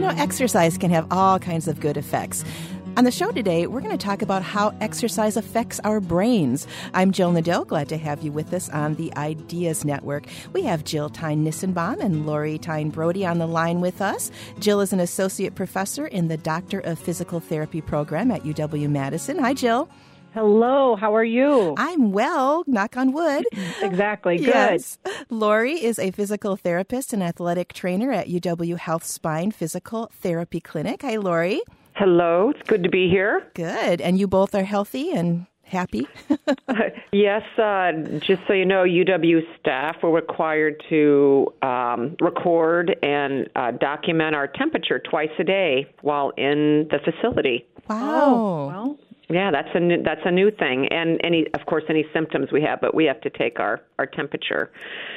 exercise can have all kinds of good effects. On the show today, we're going to talk about how exercise affects our brains. I'm Jill Nadeau. Glad to have you with us on the Ideas Network. We have Jill Tyne-Nissenbaum and Lori Tyne-Brody on the line with us. Jill is an associate professor in the Doctor of Physical Therapy program at UW-Madison. Hi, Jill. Hello, how are you? I'm well, knock on wood. Exactly, good. Yes. Lori is a physical therapist and athletic trainer at UW Health Spine Physical Therapy Clinic. Hi, Lori. Hello, it's good to be here. Good. And you both are healthy and happy? Yes, just so you know, UW staff were required to record and document our temperature twice a day while in the facility. Wow. Oh, well. Yeah, that's a new thing, and any symptoms we have, but we have to take our temperature.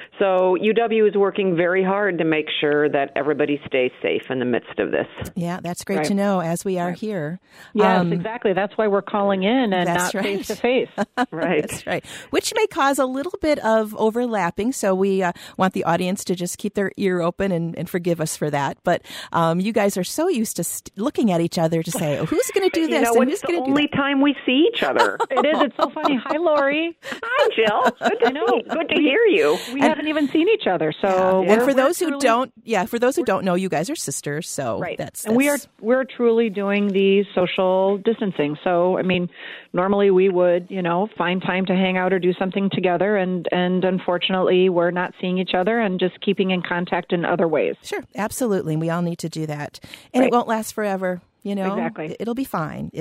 So UW is working very hard to make sure that everybody stays safe in the midst of this. Yeah, that's great to know, as we are here. Yes, exactly. That's why we're calling in and not right. face-to-face. Right. That's right. Which may cause a little bit of overlapping, so we want the audience to just keep their ear open and forgive us for that. But you guys are so used to looking at each other to say, who's going to do this and who's going to do that? It's the only time we see each other. It is. It's so funny. Hi, Lori. Hi, Jill. Good to hear you. We haven't even seen each other, so and for those who don't know, you guys are sisters, so right. That's and we're truly doing the social distancing. So I mean, normally we would find time to hang out or do something together, and unfortunately we're not seeing each other and just keeping in contact in other ways. Sure, absolutely. We all need to do that, and It won't last forever. Exactly. It'll be fine.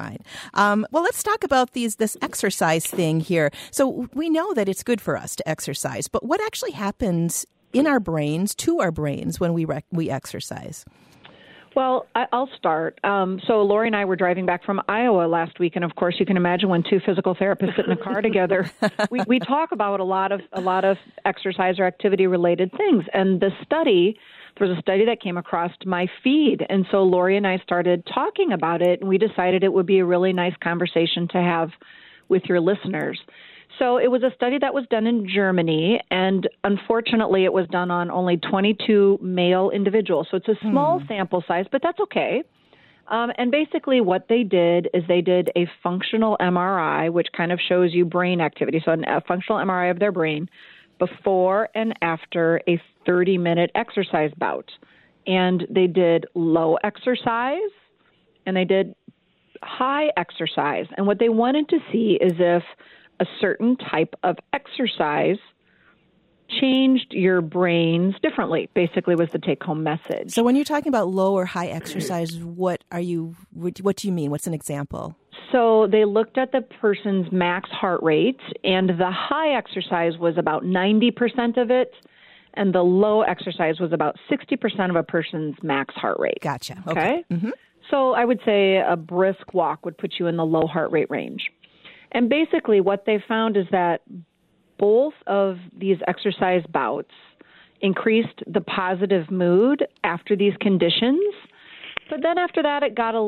Well, let's talk about this exercise thing here. So we know that it's good for us to exercise, but what actually happens in our brains, to our brains, when we exercise? Well, I'll start. So Lori and I were driving back from Iowa last week, and of course, you can imagine when two physical therapists sit in a car together, we talk about a lot of exercise or activity-related things. And there was a study that came across my feed, and so Lori and I started talking about it, and we decided it would be a really nice conversation to have with your listeners. So it was a study that was done in Germany, and unfortunately it was done on only 22 male individuals. So it's a small sample size, but that's okay. And basically what they did is they did a functional MRI, which kind of shows you brain activity. So a functional MRI of their brain before and after a 30-minute exercise bout. And they did low exercise and they did high exercise. And what they wanted to see is if a certain type of exercise changed your brains differently, basically was the take-home message. So when you're talking about low or high exercise, what do you mean? What's an example? So they looked at the person's max heart rate, and the high exercise was about 90% of it, and the low exercise was about 60% of a person's max heart rate. Gotcha. Okay? Mm-hmm. So I would say a brisk walk would put you in the low heart rate range. And basically what they found is that both of these exercise bouts increased the positive mood after these conditions. But then after that, there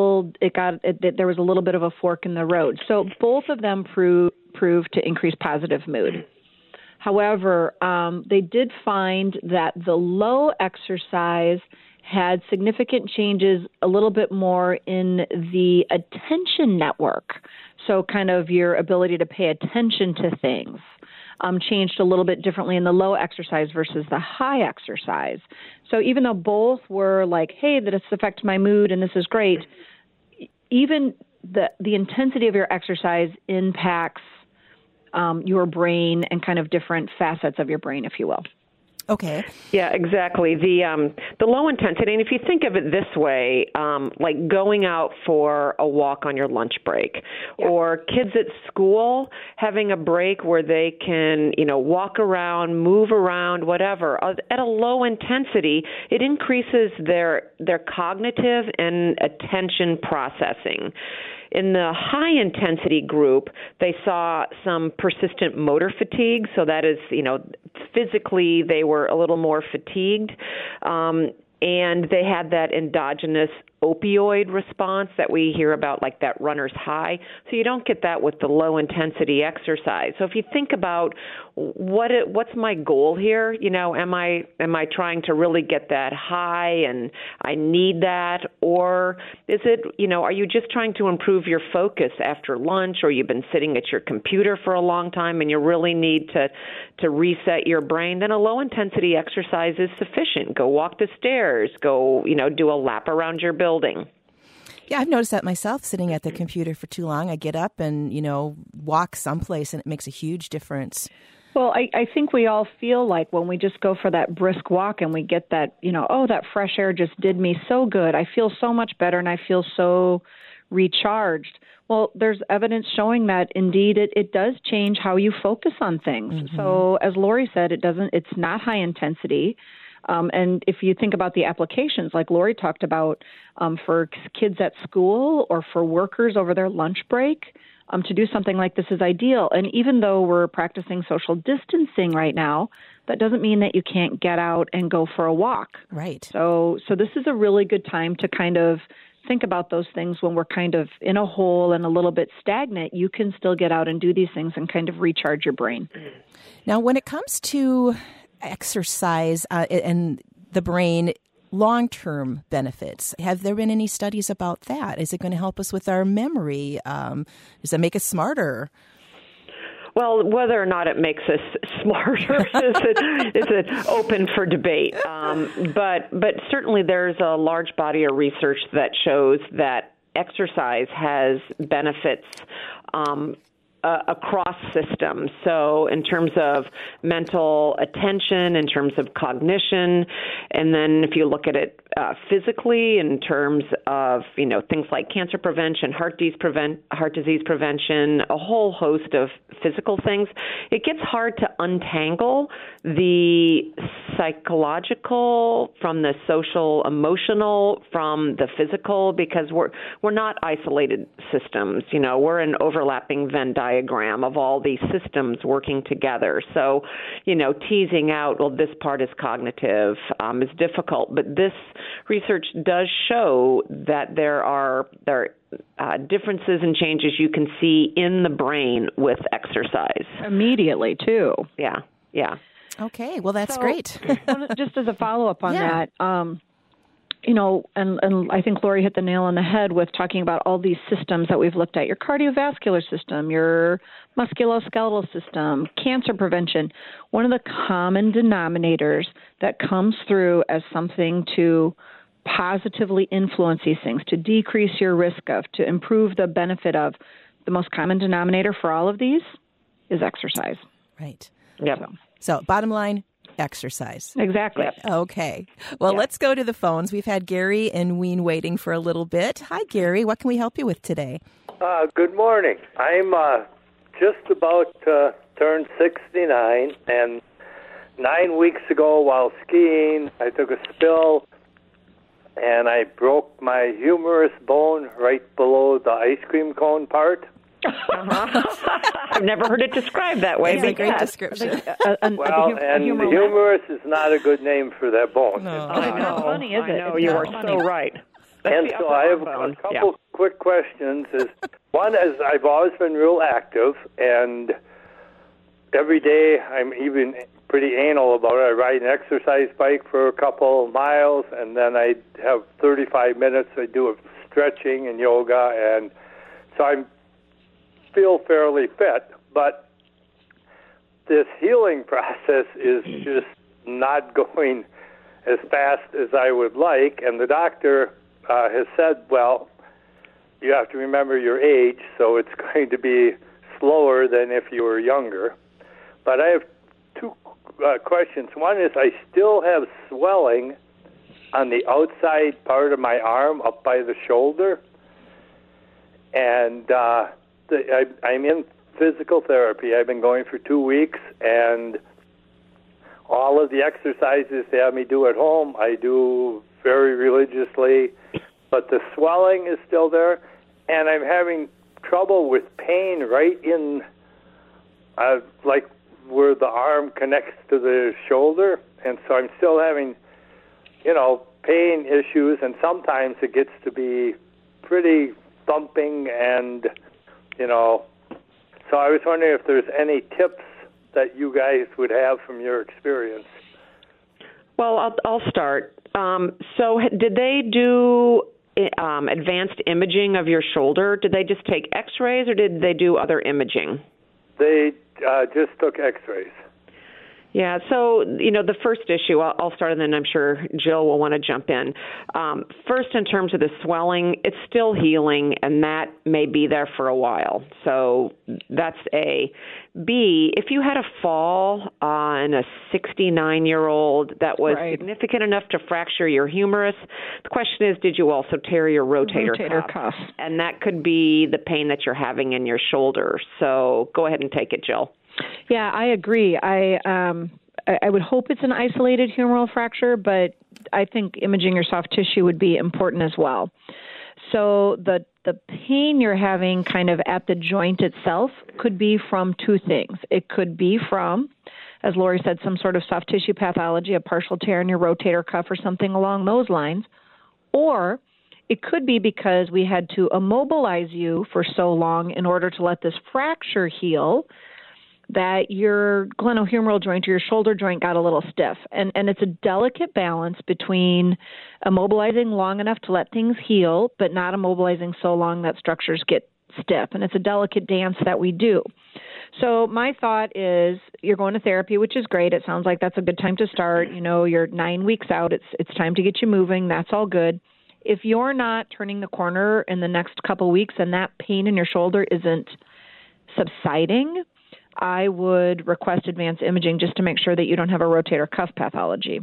was a little bit of a fork in the road. So both of them proved to increase positive mood. However, they did find that the low exercise had significant changes a little bit more in the attention network. So kind of your ability to pay attention to things changed a little bit differently in the low exercise versus the high exercise. So even though both were like, hey, this affects my mood and this is great, even the intensity of your exercise impacts your brain and kind of different facets of your brain, if you will. Okay. Yeah, exactly. The low intensity, and if you think of it this way, like going out for a walk on your lunch break, or kids at school having a break where they can, walk around, move around, whatever. At a low intensity, it increases their cognitive and attention processing. In the high-intensity group, they saw some persistent motor fatigue. So that is, physically they were a little more fatigued. And they had that endogenous opioid response that we hear about, like that runner's high. So you don't get that with the low-intensity exercise. So if you think about what's my goal here, am I trying to really get that high and I need that, or is it, are you just trying to improve your focus after lunch, or you've been sitting at your computer for a long time and you really need to reset your brain? Then a low-intensity exercise is sufficient. Go walk the stairs. Go, do a lap around your building. Yeah, I've noticed that myself, sitting at the computer for too long. I get up and, walk someplace, and it makes a huge difference. Well, I think we all feel like when we just go for that brisk walk and we get that, that fresh air just did me so good. I feel so much better and I feel so recharged. Well, there's evidence showing that indeed it does change how you focus on things. Mm-hmm. So as Lori said, it's not high intensity. And if you think about the applications, like Lori talked about, for kids at school or for workers over their lunch break, to do something like this is ideal. And even though we're practicing social distancing right now, that doesn't mean that you can't get out and go for a walk. Right. So this is a really good time to kind of think about those things when we're kind of in a hole and a little bit stagnant. You can still get out and do these things and kind of recharge your brain. Now, when it comes to exercise and the brain, long-term benefits, have there been any studies about that? Is it going to help us with our memory? Does it make us smarter? Well, whether or not it makes us smarter is open for debate. But certainly there's a large body of research that shows that exercise has benefits across systems. So in terms of mental attention, in terms of cognition, and then if you look at it physically in terms of, things like cancer prevention, heart disease prevention, a whole host of physical things, it gets hard to untangle the psychological from the social, emotional from the physical, because we're not isolated systems. We're an overlapping Venn diagram of all these systems working together. So, teasing out, well, this part is cognitive is difficult, but this research does show that there are differences and changes you can see in the brain with exercise. Immediately, too. Yeah. Okay, well, that's great. Just as a follow-up on that, and I think Lori hit the nail on the head with talking about all these systems that we've looked at, your cardiovascular system, your musculoskeletal system, cancer prevention. One of the common denominators that comes through as something to positively influence these things, to decrease your risk of, to improve the benefit of, the most common denominator for all of these is exercise. Right. Yep. So bottom line, exercise. Exactly. Yep. Okay. Well, let's go to the phones. We've had Gary and Ween waiting for a little bit. Hi, Gary. What can we help you with today? Good morning. I'm just about to turn 69, and 9 weeks ago while skiing, I took a spill, and I broke my humerus bone right below the ice cream cone part. I've never heard it described that way. It's a great description. The humerus is not a good name for that bone. No. I know. Funny, is it? I know. You are so right. And so I have a couple quick questions. One is, I've always been real active, and every day I'm even pretty anal about it. I ride an exercise bike for a couple miles, and then I have 35 minutes. I do stretching and yoga, and so I feel fairly fit. But this healing process is just not going as fast as I would like, and the doctor has said, well, you have to remember your age, so it's going to be slower than if you were younger. But I have two questions. One is, I still have swelling on the outside part of my arm up by the shoulder, and I'm in physical therapy. I've been going for 2 weeks, and all of the exercises they have me do at home, I do very religiously, but the swelling is still there, and I'm having trouble with pain right in, where the arm connects to the shoulder, and so I'm still having, pain issues, and sometimes it gets to be pretty thumping, and so I was wondering if there's any tips that you guys would have from your experience. Well, I'll start. So did they do advanced imaging of your shoulder? Did they just take x-rays, or did they do other imaging? They just took x-rays. Yeah, so, the first issue, I'll start, and then I'm sure Jill will want to jump in. First, in terms of the swelling, it's still healing, and that may be there for a while. So that's A. B, if you had a fall on a 69-year-old that was significant enough to fracture your humerus, the question is, did you also tear your rotator cuff? And that could be the pain that you're having in your shoulder. So go ahead and take it, Jill. Yeah, I agree. I would hope it's an isolated humeral fracture, but I think imaging your soft tissue would be important as well. So the pain you're having kind of at the joint itself could be from two things. It could be from, as Lori said, some sort of soft tissue pathology, a partial tear in your rotator cuff or something along those lines, or it could be because we had to immobilize you for so long in order to let this fracture heal that your glenohumeral joint or your shoulder joint got a little stiff. And it's a delicate balance between immobilizing long enough to let things heal, but not immobilizing so long that structures get stiff. And it's a delicate dance that we do. So my thought is you're going to therapy, which is great. It sounds like that's a good time to start. You're 9 weeks out. It's time to get you moving. That's all good. If you're not turning the corner in the next couple of weeks and that pain in your shoulder isn't subsiding, I would request advanced imaging just to make sure that you don't have a rotator cuff pathology.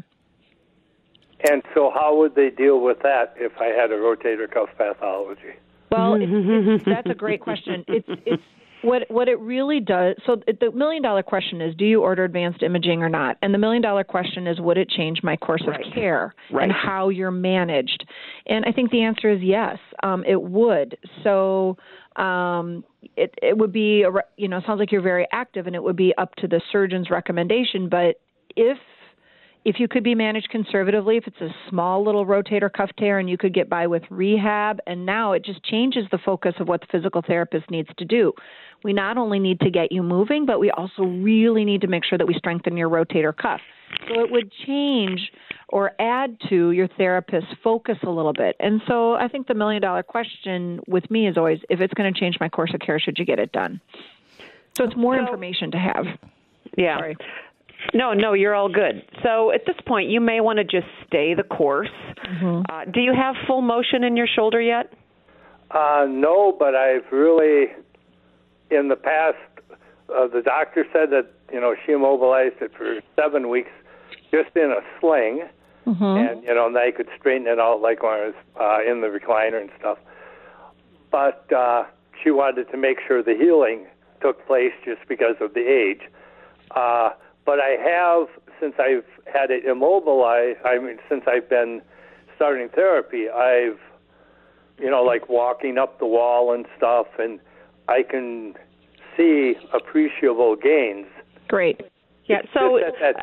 And so how would they deal with that if I had a rotator cuff pathology? Well, that's a great question. It's what it really does. So the $1 million question is, do you order advanced imaging or not? And the $1 million question is, would it change my course of care and how you're managed? And I think the answer is yes, it would. So it would be, sounds like you're very active, and it would be up to the surgeon's recommendation. But if you could be managed conservatively, if it's a small little rotator cuff tear and you could get by with rehab, and now it just changes the focus of what the physical therapist needs to do. We not only need to get you moving, but we also really need to make sure that we strengthen your rotator cuff. So it would change or add to your therapist's focus a little bit. And so I think the $1 million question with me is always, if it's going to change my course of care, should you get it done? So it's more information to have. Yeah. Sorry. No, you're all good. So at this point, you may want to just stay the course. Mm-hmm. Do you have full motion in your shoulder yet? No, but I've really, in the past, the doctor said that, she immobilized it for 7 weeks just in a sling. Mm-hmm. And, and I could straighten it out like when I was in the recliner and stuff. But she wanted to make sure the healing took place just because of the age. But I have, since I've had it immobilized, since I've been starting therapy, I've, like walking up the wall and stuff, and I can see appreciable gains. Great. Yeah, so...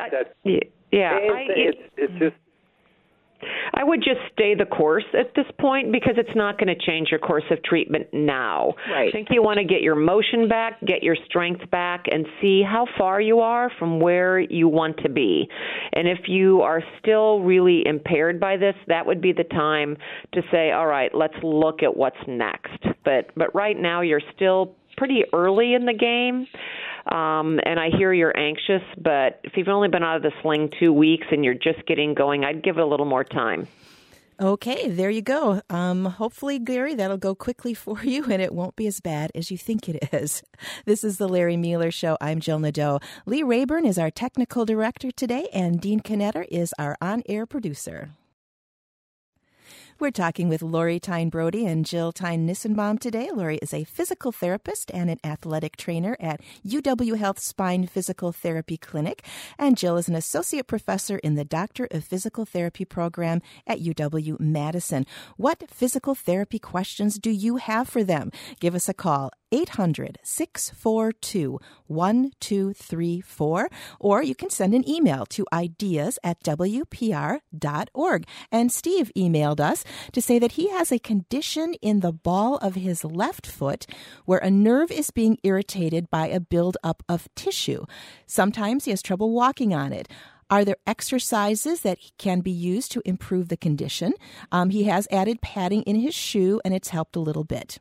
It's just... I would just stay the course at this point because it's not going to change your course of treatment now. Right. I think you want to get your motion back, get your strength back, and see how far you are from where you want to be. And if you are still really impaired by this, that would be the time to say, all right, let's look at what's next. But right now you're still pretty early in the game. And I hear you're anxious, but if you've only been out of the sling 2 weeks and you're just getting going, I'd give it a little more time. Okay, there you go. Hopefully, Gary, that'll go quickly for you, and it won't be as bad as you think it is. This is the Larry Mueller Show. I'm Jill Nadeau. Lee Rayburn is our technical director today, and Dean Knetter is our on-air producer. We're talking with Lori Tyne Brody and Jill Tyne Nissenbaum today. Lori is a physical therapist and an athletic trainer at UW Health Spine Physical Therapy Clinic, and Jill is an associate professor in the Doctor of Physical Therapy program at UW-Madison. What physical therapy questions do you have for them? Give us a call. 800-642-1414. 1234, or you can send an email to ideas@wpr.org. And Steve emailed us to say that he has a condition in the ball of his left foot where a nerve is being irritated by a buildup of tissue. Sometimes he has trouble walking on it. Are there exercises that can be used to improve the condition? He has added padding in his shoe, and it's helped a little bit.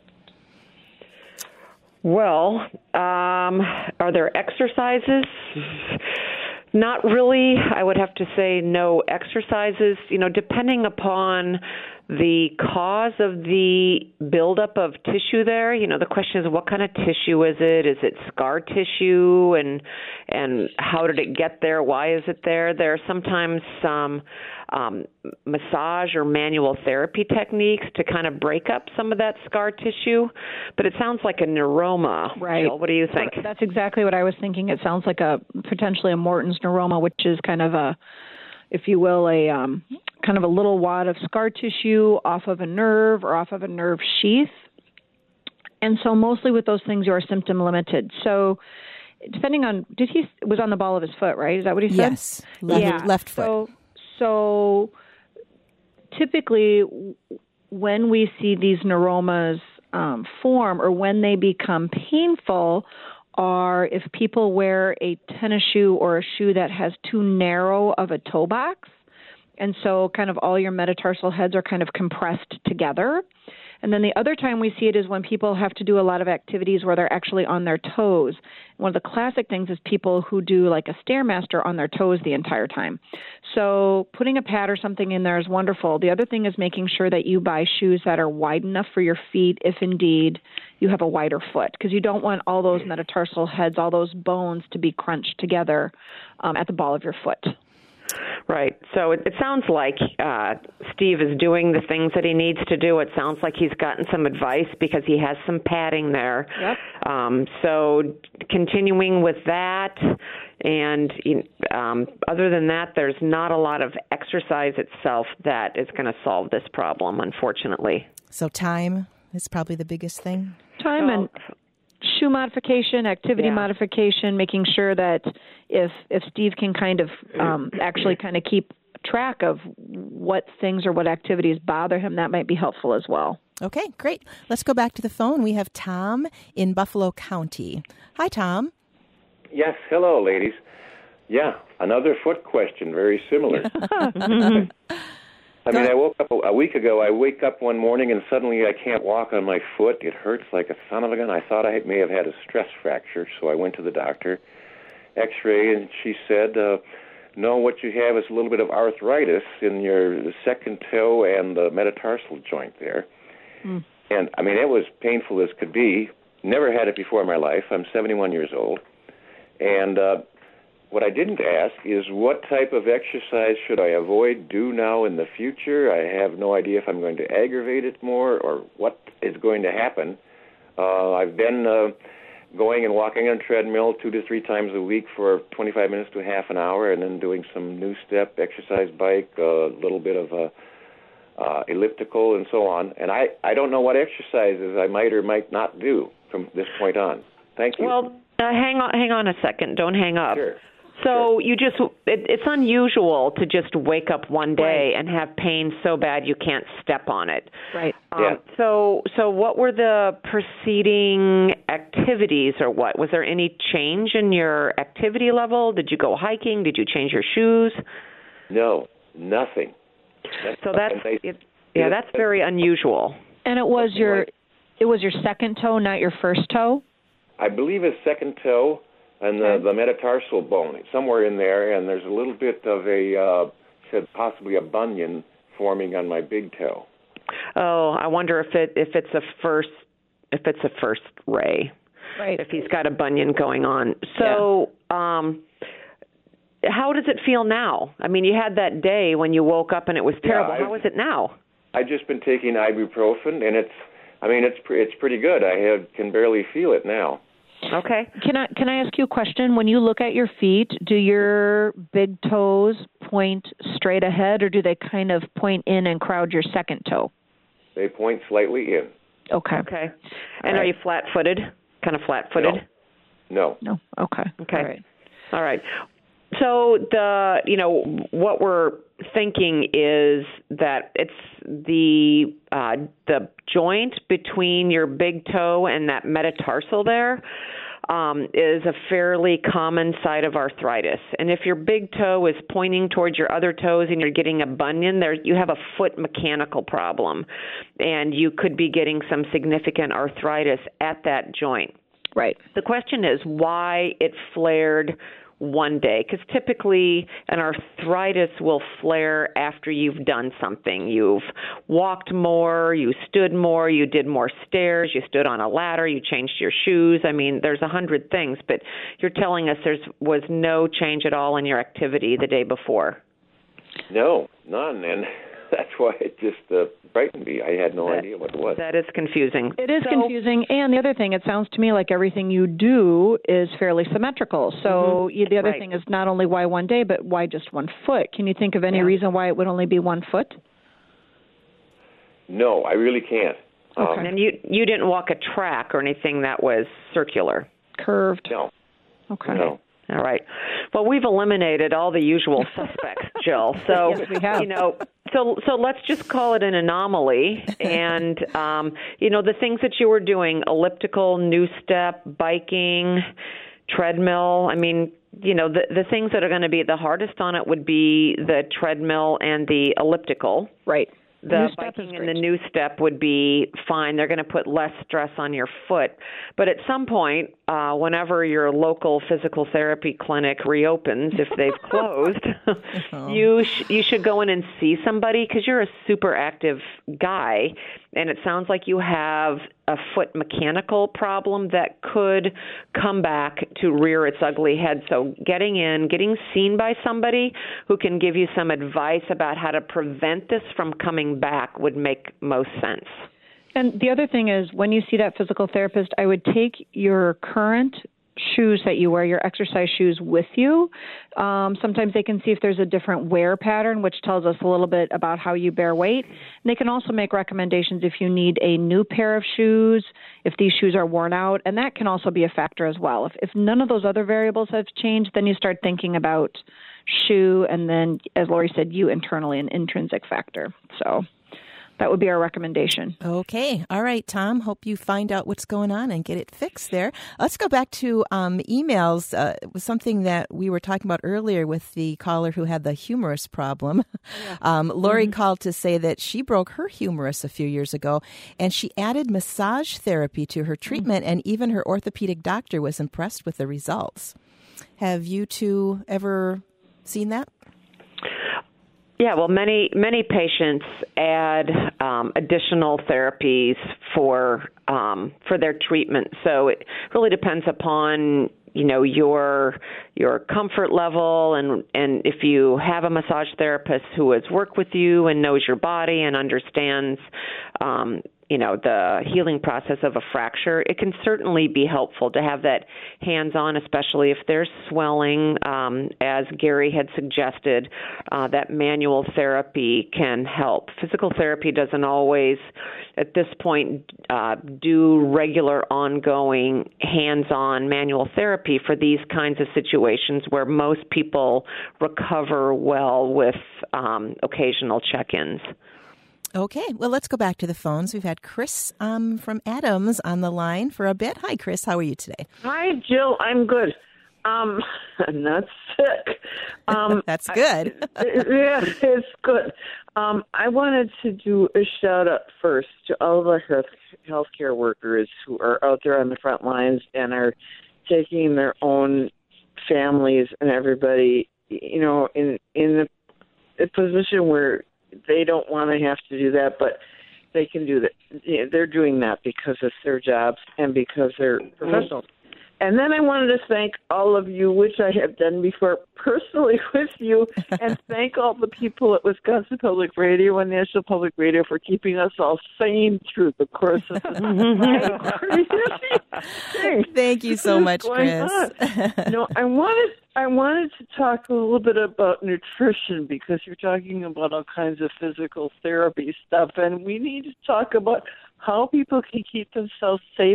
Well, are there exercises? Not really. I would have to say no exercises. Depending upon the cause of the buildup of tissue there, the question is, what kind of tissue is it? Is it scar tissue? And how did it get there? Why is it there? There are sometimes some massage or manual therapy techniques to kind of break up some of that scar tissue. But it sounds like a neuroma. Right. Jill, what do you think? That's exactly what I was thinking. It sounds like potentially a Morton's neuroma, which is kind of a, if you will, kind of a little wad of scar tissue off of a nerve or off of a nerve sheath. And so mostly with those things, you are symptom limited. So depending on, it was on the ball of his foot, right? Is that what he said? Yes, left foot. So typically when we see these neuromas form or when they become painful are if people wear a tennis shoe or a shoe that has too narrow of a toe box. And so kind of all your metatarsal heads are kind of compressed together. And then the other time we see it is when people have to do a lot of activities where they're actually on their toes. One of the classic things is people who do like a Stairmaster on their toes the entire time. So putting a pad or something in there is wonderful. The other thing is making sure that you buy shoes that are wide enough for your feet if indeed you have a wider foot, because you don't want all those metatarsal heads, all those bones to be crunched together at the ball of your foot. Right. So it sounds like Steve is doing the things that he needs to do. It sounds like he's gotten some advice because he has some padding there. Yep. So continuing with that, and other than that, there's not a lot of exercise itself that is going to solve this problem, unfortunately. So time is probably the biggest thing? Time and shoe modification, activity modification, making sure that if Steve can kind of actually kind of keep track of what things or what activities bother him, that might be helpful as well. Okay, great. Let's go back to the phone. We have Tom in Buffalo County. Hi, Tom. Yes, hello, ladies. Yeah, another foot question, very similar. I mean, I woke up a week ago. I wake up one morning and suddenly I can't walk on my foot. It hurts like a son of a gun. I thought I may have had a stress fracture, so I went to the doctor, X-ray, and she said, no, what you have is a little bit of arthritis in your second toe and the metatarsal joint there. Mm. And, I mean, it was painful as could be. Never had it before in my life. I'm 71 years old. And what I didn't ask is what type of exercise should I do now in the future? I have no idea if I'm going to aggravate it more or what is going to happen. I've been going and walking on a treadmill 2 to 3 times a week for 25 minutes to half an hour, and then doing some new step exercise bike, a little bit of elliptical and so on. And I don't know what exercises I might or might not do from this point on. Thank you. Well, hang on a second. Don't hang up. Sure. So it's unusual to just wake up one day and have pain so bad you can't step on it. Right. So what were the preceding activities or what? Was there any change in your activity level? Did you go hiking? Did you change your shoes? No, nothing. That's very unusual. And it was your second toe, not your first toe? I believe it's second toe. And the metatarsal bone, somewhere in there, and there's a little bit of possibly a bunion forming on my big toe. Oh, I wonder if it's a first ray. Right. If he's got a bunion going on. So, how does it feel now? I mean, you had that day when you woke up and it was terrible. How is it now? I've just been taking ibuprofen, and it's pretty good. I can barely feel it now. Okay. Can I ask you a question? When you look at your feet, do your big toes point straight ahead, or do they kind of point in and crowd your second toe? They point slightly in. Okay. Okay. And are you flat-footed? Kind of flat-footed? No. No. Okay. Okay. All right. So what we're thinking is that it's the joint between your big toe and that metatarsal there is a fairly common site of arthritis. And if your big toe is pointing towards your other toes and you're getting a bunion, you have a foot mechanical problem, and you could be getting some significant arthritis at that joint. Right. The question is why it flared one day, because typically an arthritis will flare after you've done something. You've walked more, you stood more, you did more stairs, you stood on a ladder, you changed your shoes. I mean, there's 100 things, but you're telling us there was no change at all in your activity the day before. No, none, and that's why it just frightened me. I had no idea what it was. That is confusing. It is confusing, and the other thing, it sounds to me like everything you do is fairly symmetrical. So the other thing is not only why one day, but why just 1 foot? Can you think of any reason why it would only be 1 foot? No, I really can't. Okay. And you didn't walk a track or anything that was circular? Curved? No. Okay. No. All right. Well, we've eliminated all the usual suspects, Jill. So, yes, we have. So let's just call it an anomaly. And, the things that you were doing, elliptical, new step, biking, treadmill, I mean, the things that are going to be the hardest on it would be the treadmill and the elliptical. Right. The biking and the new step would be fine. They're going to put less stress on your foot. But at some point, whenever your local physical therapy clinic reopens, if they've closed, you should go in and see somebody, because you're a super active guy, and it sounds like you have a foot mechanical problem that could come back to rear its ugly head. So getting seen by somebody who can give you some advice about how to prevent this from coming back would make most sense. And the other thing is, when you see that physical therapist, I would take your current shoes that you wear, your exercise shoes, with you. Sometimes they can see if there's a different wear pattern, which tells us a little bit about how you bear weight. And they can also make recommendations if you need a new pair of shoes, if these shoes are worn out, and that can also be a factor as well. If none of those other variables have changed, then you start thinking about shoe, and then, as Lori said, you internally, an intrinsic factor. So that would be our recommendation. Okay. All right, Tom. Hope you find out what's going on and get it fixed there. Let's go back to emails. It was something that we were talking about earlier with the caller who had the humerus problem. Lori called to say that she broke her humerus a few years ago, and she added massage therapy to her treatment, and even her orthopedic doctor was impressed with the results. Have you two ever seen that? Yeah, well, many patients add additional therapies for their treatment. So it really depends upon your comfort level, and if you have a massage therapist who has worked with you and knows your body and understands the healing process of a fracture, it can certainly be helpful to have that hands-on, especially if there's swelling. As Gary had suggested, that manual therapy can help. Physical therapy doesn't always, at this point, do regular, ongoing, hands-on manual therapy for these kinds of situations where most people recover well with occasional check-ins. Okay, well, let's go back to the phones. We've had Chris from Adams on the line for a bit. Hi, Chris. How are you today? Hi, Jill. I'm good. I'm not sick. That's good. Yeah, it's good. I wanted to do a shout-out first to all of our healthcare workers who are out there on the front lines and are taking their own families and everybody, in a position where they don't want to have to do that, but they can do that. They're doing that because it's their jobs and because they're professionals. And then I wanted to thank all of you, which I have done before personally with you, and thank all the people at Wisconsin Public Radio and National Public Radio for keeping us all sane through the course of this crazy thing. Thank you so much, Chris. No, I wanted to talk a little bit about nutrition, because you're talking about all kinds of physical therapy stuff, and we need to talk about how people can keep themselves safe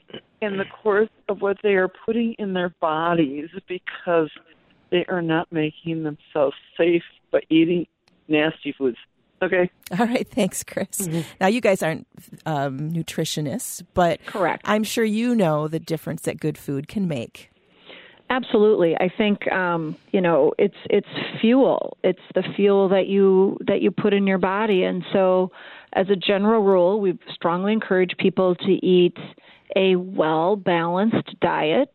in the course of what they are putting in their bodies because they are not making themselves safe by eating nasty foods. Okay. All right. Thanks, Chris. Mm-hmm. Now, you guys aren't nutritionists, but correct. I'm sure you know the difference that good food can make. Absolutely. I think, it's fuel. It's the fuel that you put in your body. And so as a general rule, we strongly encourage people to eat a well-balanced diet,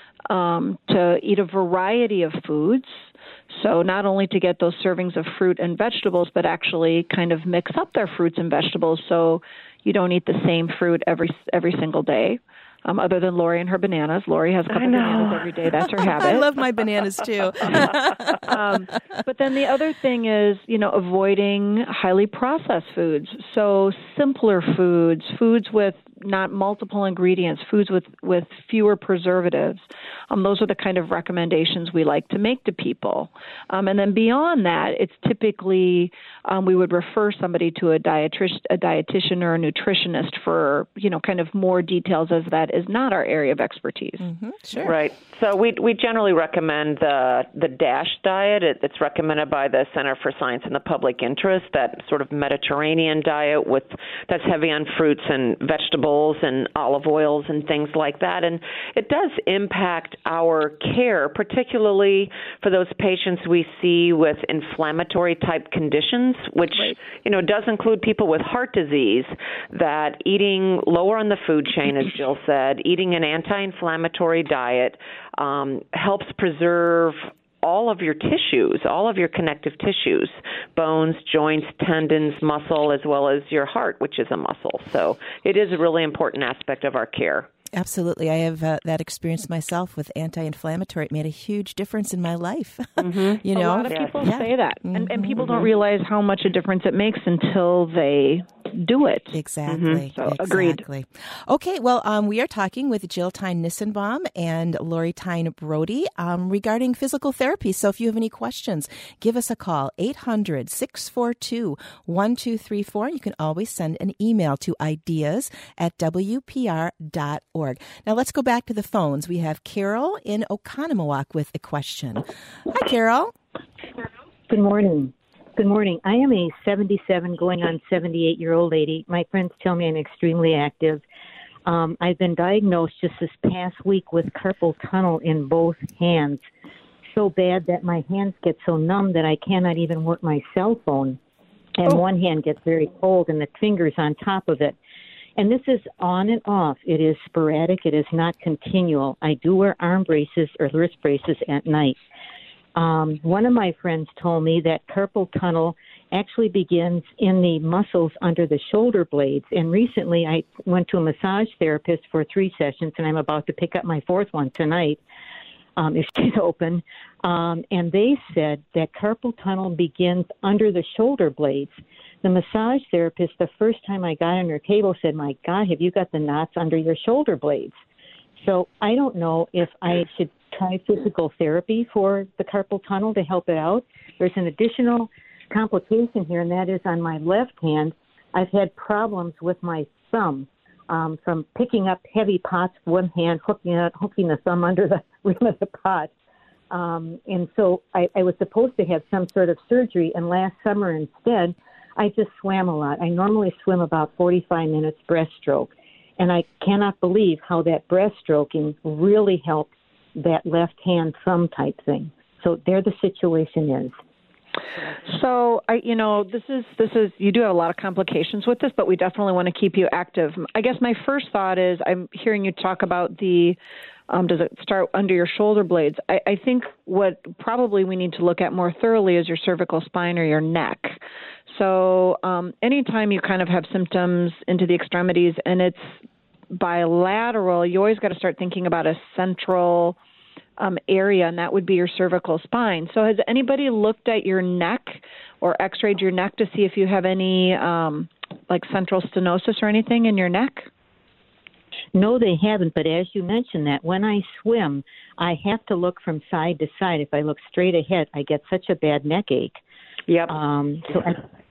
to eat a variety of foods. So not only to get those servings of fruit and vegetables, but actually kind of mix up their fruits and vegetables so you don't eat the same fruit every single day. Other than Lori and her bananas. Lori has a couple bananas every day. That's her habit. I love my bananas, too. But then the other thing is, avoiding highly processed foods. So simpler foods with not multiple ingredients, foods with fewer preservatives. Those are the kind of recommendations we like to make to people. And then beyond that, it's typically we would refer somebody to a dietitian or a nutritionist for, kind of more details, as that is not our area of expertise. Mm-hmm, sure. Right. So we generally recommend the DASH diet. It's recommended by the Center for Science and the Public Interest, that sort of Mediterranean diet that's heavy on fruits and vegetables and olive oils and things like that. And it does impact our care, particularly for those patients we see with inflammatory type conditions, which, does include people with heart disease, that eating lower on the food chain, as Jill said, eating an anti-inflammatory diet helps preserve all of your tissues, all of your connective tissues, bones, joints, tendons, muscle, as well as your heart, which is a muscle. So it is a really important aspect of our care. Absolutely. I have that experience myself with anti-inflammatory. It made a huge difference in my life. Mm-hmm. A lot of people say that, and people don't realize how much a difference it makes until they do it. Exactly. Mm-hmm. So agreed. Okay, well, we are talking with Jill Tyne-Nissenbaum and Lori Tyne-Brody regarding physical therapy. So if you have any questions, give us a call, 800-642-1234. You can always send an email to ideas@wpr.org. Now let's go back to the phones. We have Carol in Oconomowoc with a question. Hi, Carol. Good morning. Good morning. I am a 77 going on 78-year-old lady. My friends tell me I'm extremely active. I've been diagnosed just this past week with carpal tunnel in both hands. So bad that my hands get so numb that I cannot even work my cell phone. And one hand gets very cold and the fingers on top of it. And this is on and off. It is sporadic. It is not continual. I do wear arm braces or wrist braces at night. One of my friends told me that carpal tunnel actually begins in the muscles under the shoulder blades. And recently I went to a massage therapist for 3 sessions, and I'm about to pick up my 4th one tonight, if she's open. And they said that carpal tunnel begins under the shoulder blades. The massage therapist, the first time I got on her table, said, "My God, have you got the knots under your shoulder blades?" So I don't know if I should try physical therapy for the carpal tunnel to help it out. There's an additional complication here, and that is on my left hand, I've had problems with my thumb from picking up heavy pots with one hand, hooking the thumb under the rim of the pot. And so I was supposed to have some sort of surgery, and last summer instead, I just swam a lot. I normally swim about 45 minutes breaststroke, and I cannot believe how that breaststroking really helped that left hand thumb type thing. So there the situation is. So, this is you do have a lot of complications with this, but we definitely want to keep you active. I guess my first thought is I'm hearing you talk about does it start under your shoulder blades? I think what probably we need to look at more thoroughly is your cervical spine or your neck. So anytime you kind of have symptoms into the extremities and it's bilateral, you always got to start thinking about a central area, and that would be your cervical spine. So has anybody looked at your neck or x-rayed your neck to see if you have any central stenosis or anything in your neck? No, they haven't. But as you mentioned that, when I swim, I have to look from side to side. If I look straight ahead, I get such a bad neck ache. Yep. So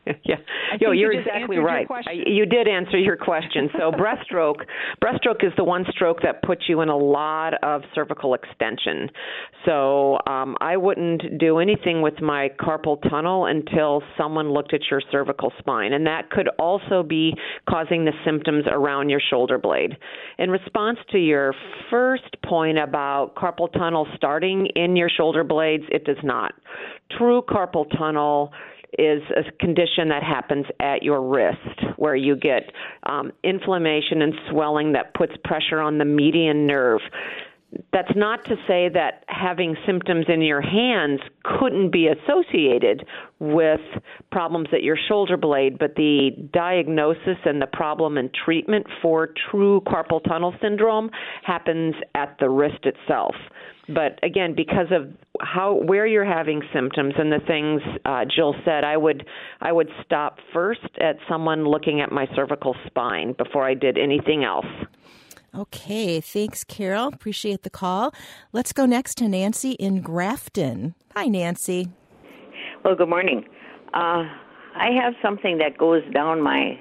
Yeah, you're exactly right. You did answer your question. So breaststroke is the one stroke that puts you in a lot of cervical extension. So I wouldn't do anything with my carpal tunnel until someone looked at your cervical spine, and that could also be causing the symptoms around your shoulder blade. In response to your first point about carpal tunnel starting in your shoulder blades, it does not. True carpal tunnel is a condition that happens at your wrist, where you get inflammation and swelling that puts pressure on the median nerve. That's not to say that having symptoms in your hands couldn't be associated with problems at your shoulder blade, but the diagnosis and the problem and treatment for true carpal tunnel syndrome happens at the wrist itself. But again, because of where you're having symptoms and the things Jill said, I would stop first at someone looking at my cervical spine before I did anything else. Okay, thanks, Carol. Appreciate the call. Let's go next to Nancy in Grafton. Hi, Nancy. Well, good morning. I have something that goes down my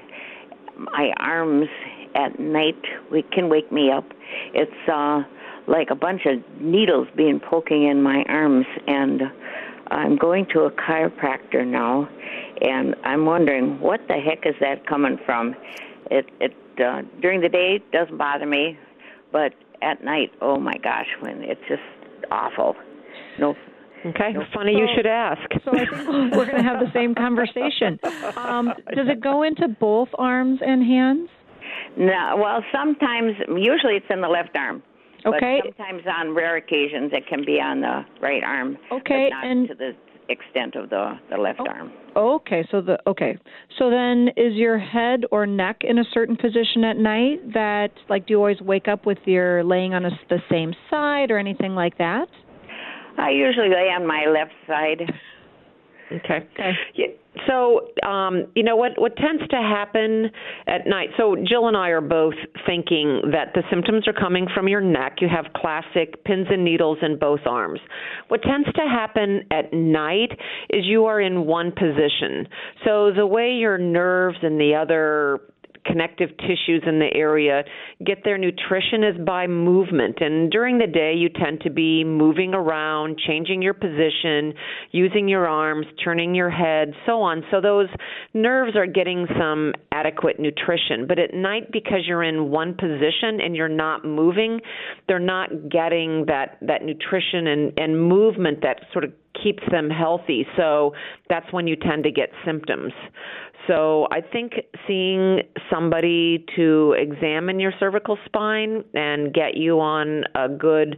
arms at night. It can wake me up. It's like a bunch of needles being poking in my arms, and I'm going to a chiropractor now, and I'm wondering what the heck is that coming from? It during the day it doesn't bother me, but at night, oh my gosh, when it's just awful. Okay, funny you should ask. So I think we're going to have the same conversation. Does it go into both arms and hands? No, well, sometimes, usually it's in the left arm. Okay. But sometimes on rare occasions it can be on the right arm. Okay, but not to the extent of the left arm. Okay, so then is your head or neck in a certain position at night that, like, do you always wake up with your laying on the same side or anything like that? I usually lay on my left side. Okay. Yeah. So, what tends to happen at night, so Jill and I are both thinking that the symptoms are coming from your neck. You have classic pins and needles in both arms. What tends to happen at night is you are in one position. So the way your nerves and the other connective tissues in the area get their nutrition is by movement. And during the day, you tend to be moving around, changing your position, using your arms, turning your head, so on. So those nerves are getting some adequate nutrition. But at night, because you're in one position and you're not moving, they're not getting that nutrition and movement that sort of keeps them healthy. So that's when you tend to get symptoms. So I think seeing somebody to examine your cervical spine and get you on a good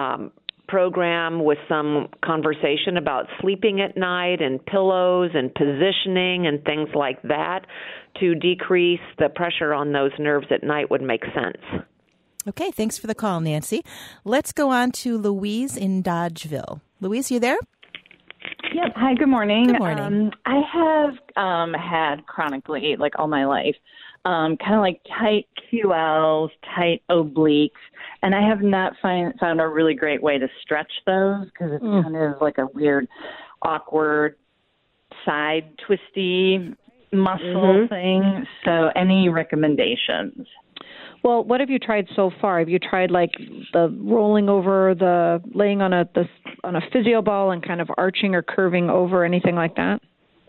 program with some conversation about sleeping at night and pillows and positioning and things like that to decrease the pressure on those nerves at night would make sense. Okay, thanks for the call, Nancy. Let's go on to Louise in Dodgeville. Louise, you there? Yep. Hi, good morning. Good morning. I have had chronically, like all my life, kind of like tight QLs, tight obliques, and I have not found a really great way to stretch those because it's kind of like a weird, awkward, side twisty muscle thing. So any recommendations? Well, what have you tried so far? Have you tried like the rolling over, the laying on a physio ball and kind of arching or curving over, anything like that?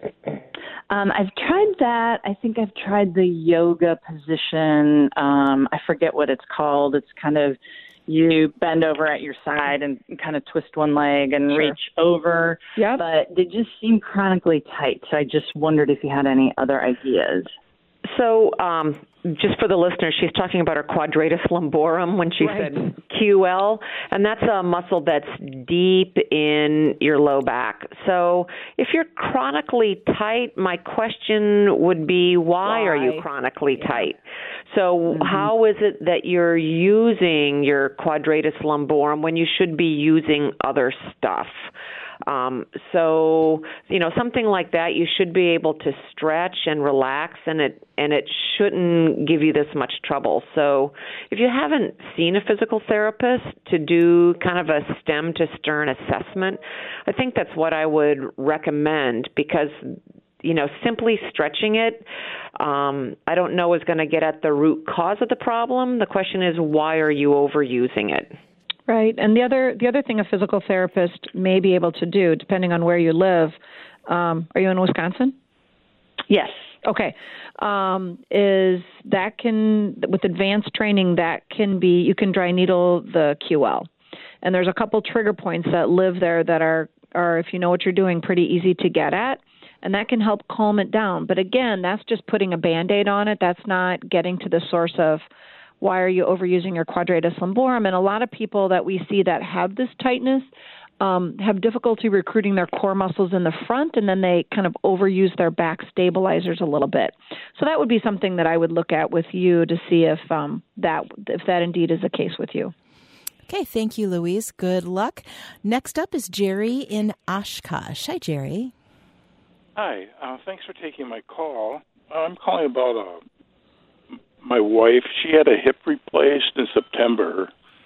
I've tried that. I think I've tried the yoga position. I forget what it's called. It's kind of you bend over at your side and kind of twist one leg and reach over. Yeah. But they just seem chronically tight. So I just wondered if you had any other ideas. So just for the listeners, she's talking about her quadratus lumborum when she said QL, and that's a muscle that's deep in your low back. So if you're chronically tight, my question would be, why are you chronically tight? So how is it that you're using your quadratus lumborum when you should be using other stuff? So, something like that, you should be able to stretch and relax, and it shouldn't give you this much trouble. So if you haven't seen a physical therapist to do kind of a stem to stern assessment, I think that's what I would recommend, because simply stretching it, I don't know is going to get at the root cause of the problem. The question is, why are you overusing it? Right. And the other thing a physical therapist may be able to do, depending on where you live, are you in Wisconsin? Yes. Okay. Is that with advanced training, you can dry needle the QL. And there's a couple trigger points that live there that are, if you know what you're doing, pretty easy to get at. And that can help calm it down. But again, that's just putting a Band-Aid on it. That's not getting to the source of why are you overusing your quadratus lumborum. And a lot of people that we see that have this tightness have difficulty recruiting their core muscles in the front, and then they kind of overuse their back stabilizers a little bit. So that would be something that I would look at with you to see if that indeed is the case with you. Okay, thank you, Louise. Good luck. Next up is Jerry in Oshkosh. Hi, Jerry. Hi. Thanks for taking my call. I'm calling about my wife. She had a hip replaced in September,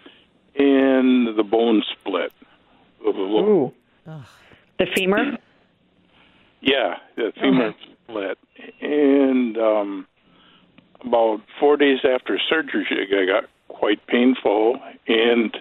and the bone split. Ooh. The femur? Yeah, the femur split. And about 4 days after surgery, it got quite painful. And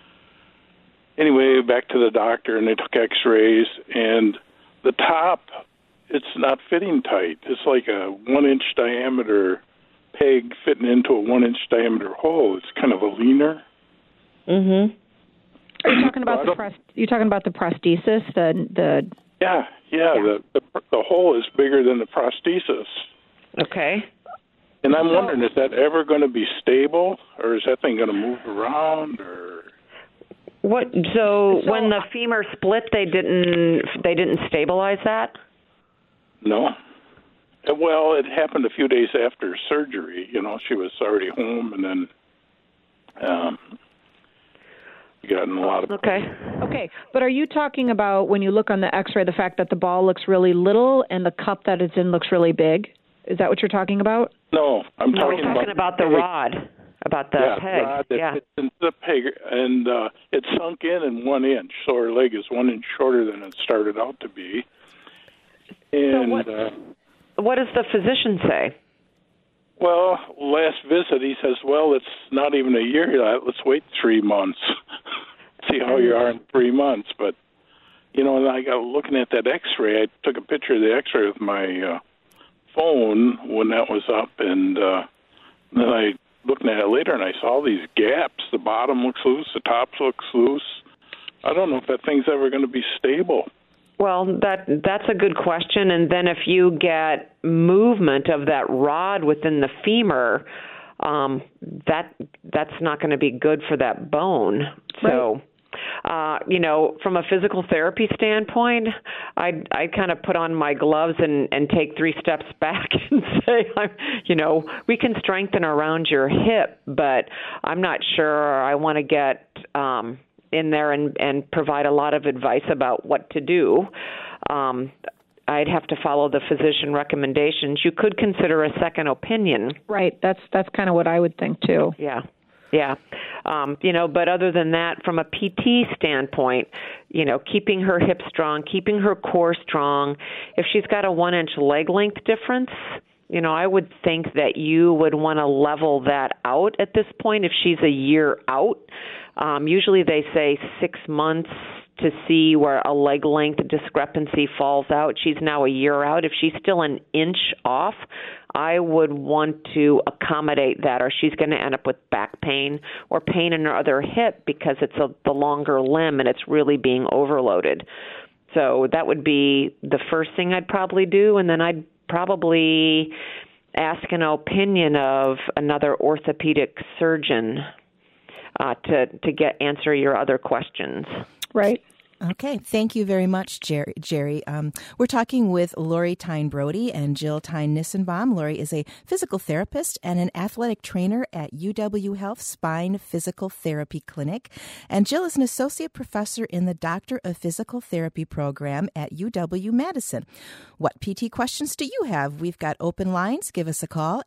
anyway, back to the doctor, and they took x-rays. And the top, it's not fitting tight. It's like a 1-inch diameter peg fitting into a 1-inch diameter hole. It's kind of a leaner. Mm-hmm. Are you talking about the prosthesis? Yeah. The hole is bigger than the prosthesis. Okay. And I'm wondering, is that ever going to be stable, or is that thing going to move around, or what? So when the femur split, they didn't stabilize that? No. Well, it happened a few days after surgery. She was already home, and then gotten a lot of Okay, but are you talking about, when you look on the x-ray, the fact that the ball looks really little and the cup that it's in looks really big? Is that what you're talking about? No, I'm talking about the rod, about the peg. Rod that fits into the peg, and it sunk in 1 inch, so her leg is 1 inch shorter than it started out to be. And what does the physician say? Well, last visit, he says, well, it's not even a year yet. Let's wait 3 months. See how you are in 3 months. But, and I got looking at that x-ray. I took a picture of the x-ray with my phone when that was up. And then I looking at it later, and I saw these gaps. The bottom looks loose. The top looks loose. I don't know if that thing's ever going to be stable. Well, that's a good question. And then if you get movement of that rod within the femur, that's not going to be good for that bone. So, from a physical therapy standpoint, I kind of put on my gloves and take 3 steps back and say, we can strengthen around your hip, but I'm not sure I want to get in there and provide a lot of advice about what to do. I'd have to follow the physician recommendations. You could consider a second opinion. Right. That's kind of what I would think too. Yeah. But other than that, from a PT standpoint, keeping her hip strong, keeping her core strong. If she's got a 1-inch leg length difference, I would think that you would want to level that out at this point if she's a year out. Usually they say 6 months to see where a leg length discrepancy falls out. She's now a year out. If she's still an inch off, I would want to accommodate that, or she's going to end up with back pain or pain in her other hip because it's the longer limb and it's really being overloaded. So that would be the first thing I'd probably do, and then I'd probably ask an opinion of another orthopedic surgeon to answer your other questions. Right. Okay. Thank you very much, Jerry. We're talking with Lori Tyne-Brody and Jill Tyne-Nissenbaum. Lori is a physical therapist and an athletic trainer at UW Health Spine Physical Therapy Clinic. And Jill is an associate professor in the Doctor of Physical Therapy program at UW-Madison. What PT questions do you have? We've got open lines. Give us a call,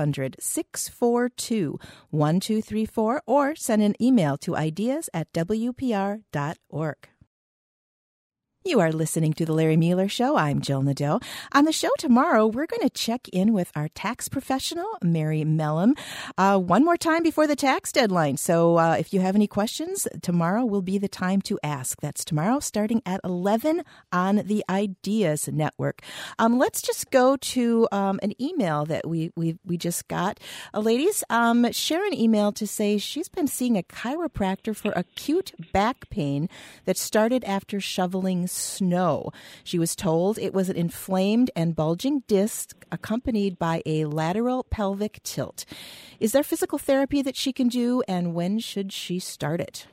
800-642-1234, or send an email to ideas@wpr.org. You are listening to The Larry Mueller Show. I'm Jill Nadeau. On the show tomorrow, we're going to check in with our tax professional, Mary Mellum, one more time before the tax deadline. So if you have any questions, tomorrow will be the time to ask. That's tomorrow starting at 11 on the Ideas Network. Let's just go to an email that we just got. Ladies, Sharon emailed to say she's been seeing a chiropractor for acute back pain that started after shoveling snow. She was told it was an inflamed and bulging disc accompanied by a lateral pelvic tilt. Is there physical therapy that she can do, and when should she start it?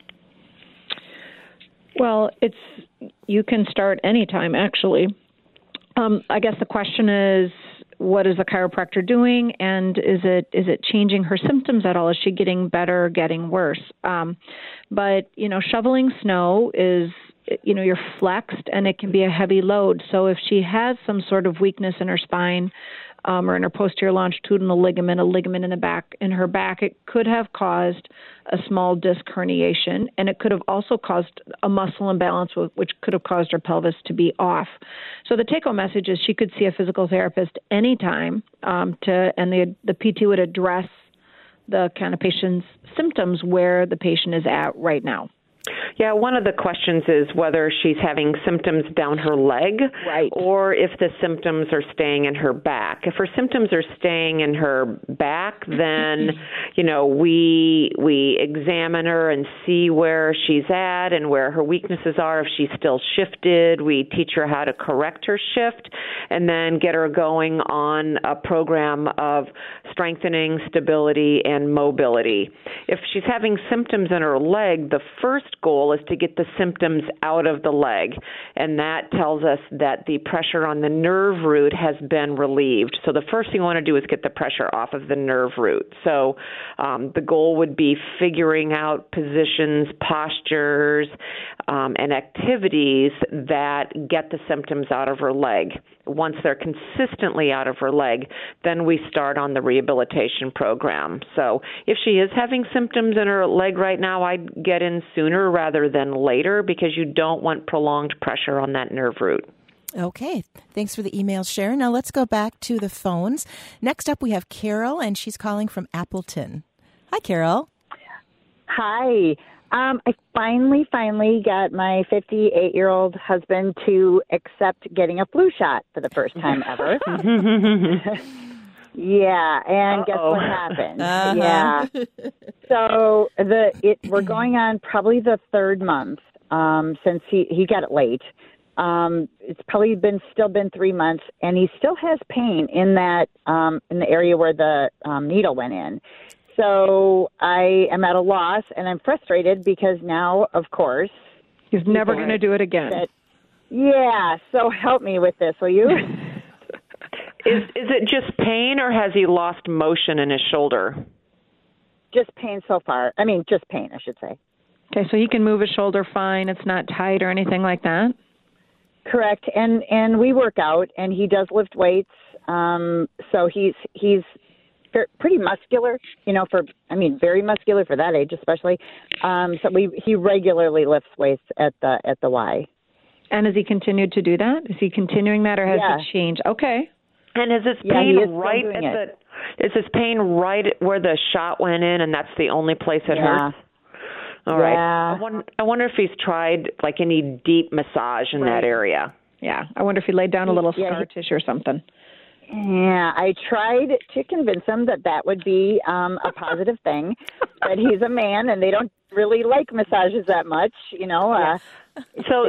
Well, you can start anytime, actually. I guess the question is, what is the chiropractor doing, and is it changing her symptoms at all? Is she getting better, getting worse? But shoveling snow is, you're flexed and it can be a heavy load. So if she has some sort of weakness in her spine or in her posterior longitudinal ligament, a ligament in her back, it could have caused a small disc herniation, and it could have also caused a muscle imbalance, which could have caused her pelvis to be off. So the take-home message is she could see a physical therapist anytime, and the PT would address the kind of patient's symptoms where the patient is at right now. Yeah, one of the questions is whether she's having symptoms down her leg, right, or if the symptoms are staying in her back. If her symptoms are staying in her back, then we examine her and see where she's at and where her weaknesses are. If she's still shifted, we teach her how to correct her shift and then get her going on a program of strengthening, stability, and mobility. If she's having symptoms in her leg, the first goal is to get the symptoms out of the leg, and that tells us that the pressure on the nerve root has been relieved. So the first thing we want to do is get the pressure off of the nerve root. So the goal would be figuring out positions, postures, and activities that get the symptoms out of her leg. Once they're consistently out of her leg, then we start on the rehabilitation program. So if she is having symptoms in her leg right now, I'd get in sooner rather than later, because you don't want prolonged pressure on that nerve root. Okay. Thanks for the email, Sharon. Now let's go back to the phones. Next up, we have Carol, and she's calling from Appleton. Hi, Carol. Hi. I finally got my 58-year-old husband to accept getting a flu shot for the first time ever. Yeah, and guess what happened? Yeah. So we're going on probably the third month since he got it late. It's probably still been 3 months, and he still has pain in that in the area where the needle went in. So I am at a loss, and I'm frustrated because now, of course, he's never going to do it again. Yeah, so help me with this, will you? Is it just pain, or has he lost motion in his shoulder? Just pain so far. I mean, just pain, I should say. Okay, so he can move his shoulder fine. It's not tight or anything like that? Correct. And we work out, and he does lift weights. So he's pretty muscular, very muscular for that age, especially. So he regularly lifts weights at the Y. And has he continued to do that? Is he continuing that, or has it changed? Okay. And is this pain is this pain right where the shot went in, and that's the only place it hurts? All right. I wonder if he's tried like any deep massage in that area. Yeah. I wonder if he laid down a little scar tissue or something. Yeah, I tried to convince him that would be a positive thing, but he's a man, and they don't really like massages that much, So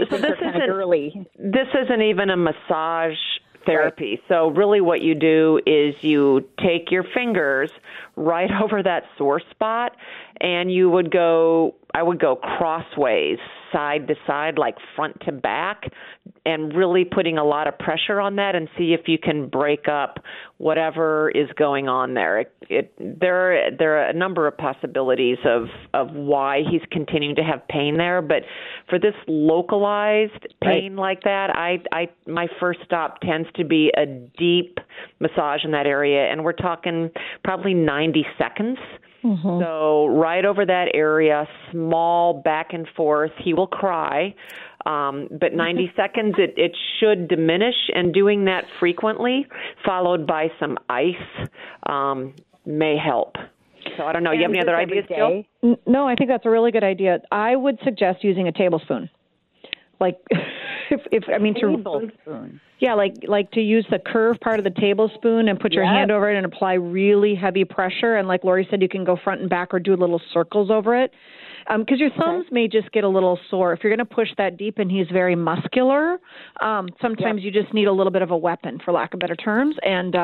this isn't even a massage therapy. Right. So really what you do is you take your fingers right over that sore spot, and I would go crossways, side to side, like front to back, and really putting a lot of pressure on that and see if you can break up whatever is going on there. There are a number of possibilities of why he's continuing to have pain there, but for this localized pain like that, my first stop tends to be a deep massage in that area, and we're talking probably 90 seconds. Mm-hmm. So right over that area, small back and forth. He will cry. But 90 seconds, it should diminish, and doing that frequently, followed by some ice, may help. So I don't know. You have any other ideas, Jill? No, I think that's a really good idea. I would suggest using a tablespoon. Like, tablespoon. Yeah, like to use the curved part of the tablespoon and put your hand over it and apply really heavy pressure. And like Lori said, you can go front and back or do little circles over it. Because your thumbs may just get a little sore. If you're going to push that deep and he's very muscular, sometimes you just need a little bit of a weapon, for lack of better terms. And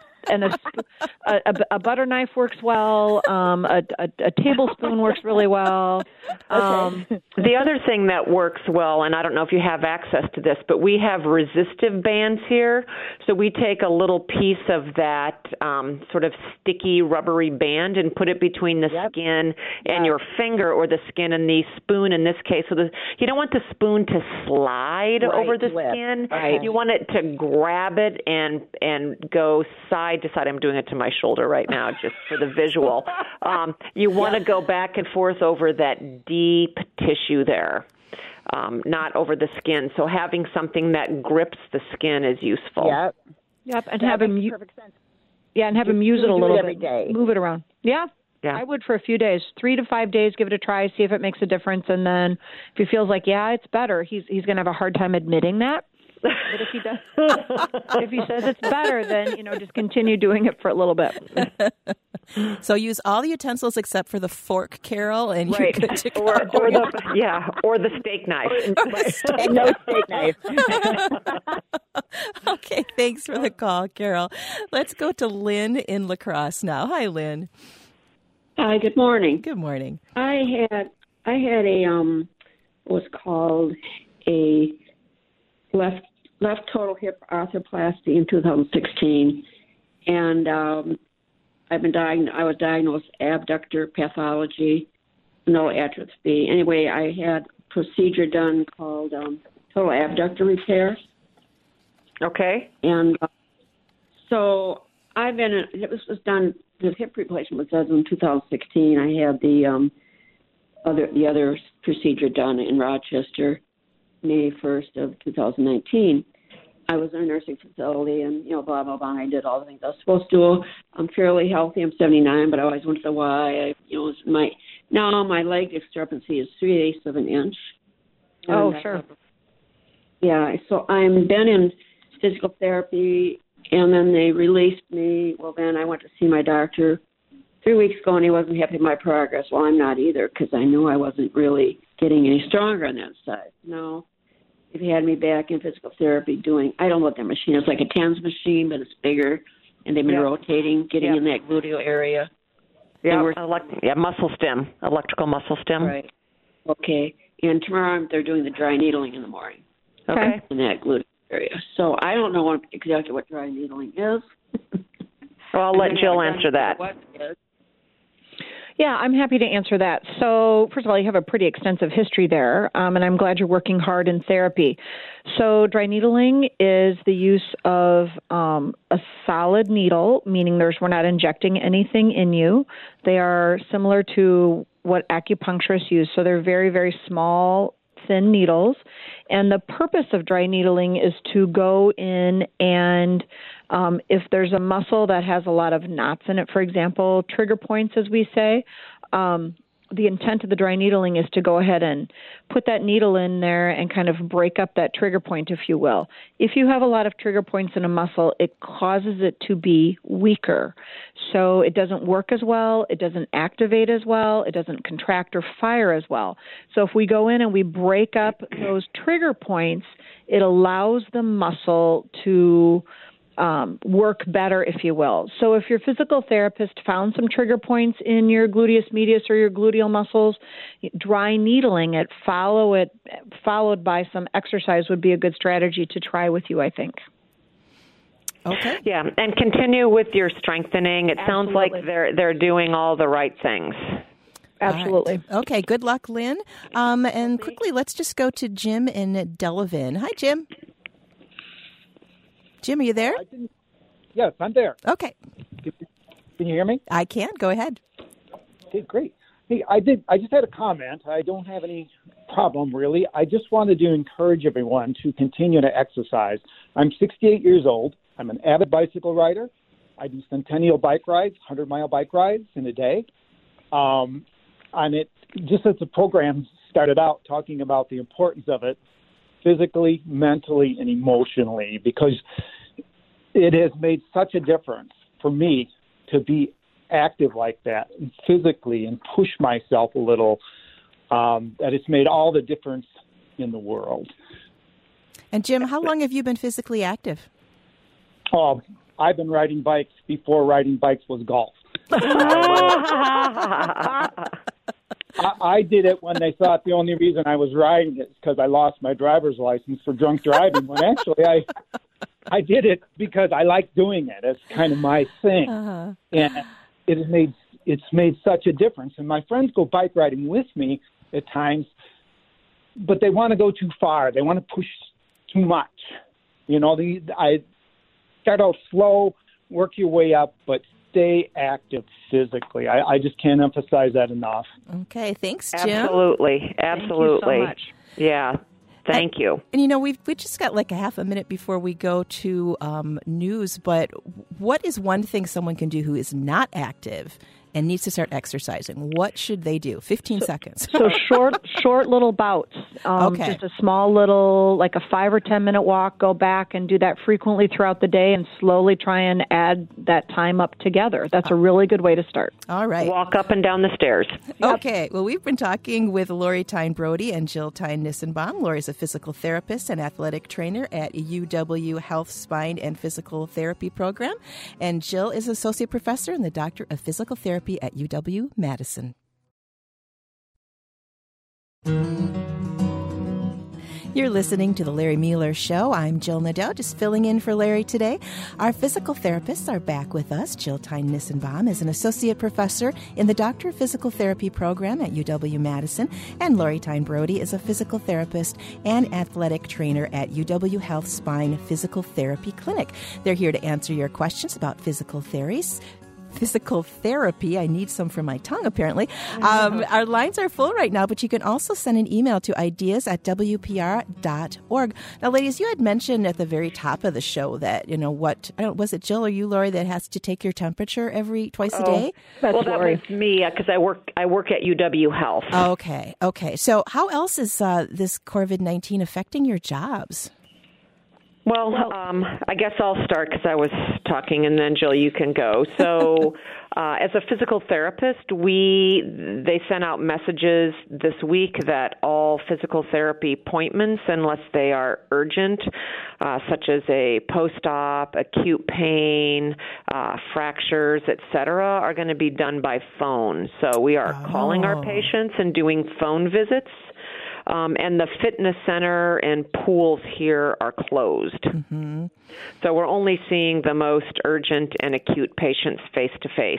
a butter knife works well. A tablespoon works really well. The other thing that works well, and I don't know if you have access to this, but we have resistive bands here. So we take a little piece of that sort of sticky, rubbery band and put it between the skin and your finger, or the skin and the spoon in this case. So you don't want the spoon to slide over the skin. Right. You want it to grab it and go side to side. I'm doing it to my shoulder right now just for the visual. You want to go back and forth over that deep tissue there, not over the skin. So having something that grips the skin is useful. Yep, and have him perfect sense. Yeah, and have him use it a little every bit. Day. Move it around. Yeah. I would for a few days, 3 to 5 days. Give it a try, see if it makes a difference, and then if he feels like it's better, he's going to have a hard time admitting that. But if he does, if he says it's better, then just continue doing it for a little bit. So use all the utensils except for the fork, Carol, and you're good to go. Or the steak knife. No steak knife. Okay, thanks for the call, Carol. Let's go to Lynn in La Crosse now. Hi, Lynn. Hi, good morning. Good morning. I had a what was called a left total hip arthroplasty in 2016, and I was diagnosed abductor pathology, no atrophy. Anyway, I had a procedure done called total abductor repair. Okay. And so it was done. The hip replacement was done in 2016. I had the other procedure done in Rochester, May 1st of 2019. I was in a nursing facility, and blah blah blah. I did all the things I was supposed to do. I'm fairly healthy. I'm 79, but I always wondered why. My leg discrepancy is 3/8 of an inch. Oh, sure. Yeah. So I'm been in physical therapy. And then they released me. Well, then I went to see my doctor 3 weeks ago, and he wasn't happy with my progress. Well, I'm not either, because I knew I wasn't really getting any stronger on that side. No. If he had me back in physical therapy I don't know what that machine is. It's like a TENS machine, but it's bigger, and they've been rotating, getting in that gluteal area. Muscle stem, electrical muscle stem. Right. Okay. And tomorrow they're doing the dry needling in the morning. Okay. In that gluteal area. So I don't know exactly what dry needling is. Well, I'll let Jill answer that. Yeah, I'm happy to answer that. So, first of all, you have a pretty extensive history there, and I'm glad you're working hard in therapy. So, dry needling is the use of a solid needle, meaning we're not injecting anything in you. They are similar to what acupuncturists use. So, they're very, very small, thin needles. And the purpose of dry needling is to go in and if there's a muscle that has a lot of knots in it, for example, trigger points, as we say, the intent of the dry needling is to go ahead and put that needle in there and kind of break up that trigger point, if you will. If you have a lot of trigger points in a muscle, it causes it to be weaker. So it doesn't work as well, it doesn't activate as well, it doesn't contract or fire as well. So if we go in and we break up those trigger points, it allows the muscle to work better, if you will. So if your physical therapist found some trigger points in your gluteus medius or your gluteal muscles, dry needling it, followed by some exercise would be a good strategy to try with you, I think. Okay. Yeah, and continue with your strengthening. It sounds like they're doing all the right things. Absolutely. Right. Okay, good luck, Lynn. And quickly, let's just go to Jim in Delavan. Hi, Jim. Jim, are you there? Yes, I'm there. Okay. Can you hear me? I can. Go ahead. Okay, great. Hey, I just had a comment. I don't have any problem, really. I just wanted to encourage everyone to continue to exercise. I'm 68 years old. I'm an avid bicycle rider. I do centennial bike rides, 100-mile bike rides in a day. And it, just as the program started out talking about the importance of it, physically, mentally, and emotionally, because it has made such a difference for me to be active like that and physically and push myself a little, that it's made all the difference in the world. And Jim, how long have you been physically active? Oh, I've been riding bikes before riding bikes was golf. I did it when they thought the only reason I was riding it is because I lost my driver's license for drunk driving, when actually I did it because I like doing it. It's kind of my thing. And it's made such a difference. And my friends go bike riding with me at times, but they want to go too far. They want to push too much. You know, I start out slow, work your way up, but stay active physically. I just can't emphasize that enough. Okay, thanks, Jim. Absolutely. Thank you so much. Yeah. Thank you. And you know, we just got like a half a minute before we go to news, but what is one thing someone can do who is not active and needs to start exercising? What should they do? 15 seconds. So short little bouts. Okay. Just a small little, like a 5 or 10 minute walk. Go back and do that frequently throughout the day and slowly try and add that time up together. That's a really good way to start. All right. Walk up and down the stairs. Okay. Well, we've been talking with Lori Tyne Brody and Jill Tyne Nissenbaum. Lori's a physical therapist and athletic trainer at UW Health Spine and Physical Therapy Program. And Jill is associate professor and the doctor of physical therapy at UW-Madison. You're listening to The Larry Mueller Show. I'm Jill Nadeau, just filling in for Larry today. Our physical therapists are back with us. Jill Tyne Nissenbaum is an associate professor in the Doctor of Physical Therapy program at UW-Madison, and Lori Tyne Brody is a physical therapist and athletic trainer at UW Health Spine Physical Therapy Clinic. They're here to answer your questions about physical therapy. I need some for my tongue, apparently. Our lines are full right now, but you can also send an email to ideas@wpr.org. Now, ladies, you had mentioned at the very top of the show that, you know, was it Jill or you, Lori, that has to take your temperature twice a day? That was me, because I work at UW Health. Okay. So how else is this COVID-19 affecting your jobs? Well, I guess I'll start because I was talking, and then Jill, you can go. So, as a physical therapist, they sent out messages this week that all physical therapy appointments, unless they are urgent, such as a post-op, acute pain, fractures, etc., are going to be done by phone. So we are calling our patients and doing phone visits. And the fitness center and pools here are closed. Mm-hmm. So we're only seeing the most urgent and acute patients face-to-face.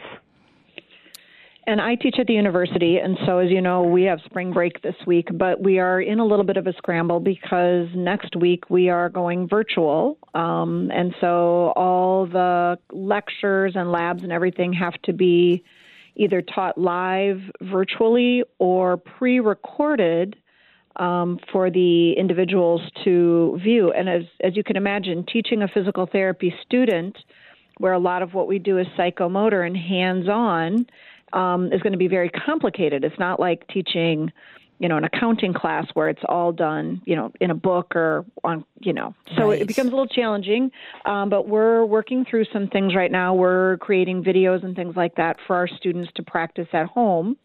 And I teach at the university, and so as you know, we have spring break this week, but we are in a little bit of a scramble because next week we are going virtual. And so all the lectures and labs and everything have to be either taught live virtually or pre-recorded for the individuals to view. And as you can imagine, teaching a physical therapy student, where a lot of what we do is psychomotor and hands-on, is going to be very complicated. It's not like teaching, an accounting class where it's all done, in a book or on, So It becomes a little challenging, but we're working through some things right now. We're creating videos and things like that for our students to practice at home.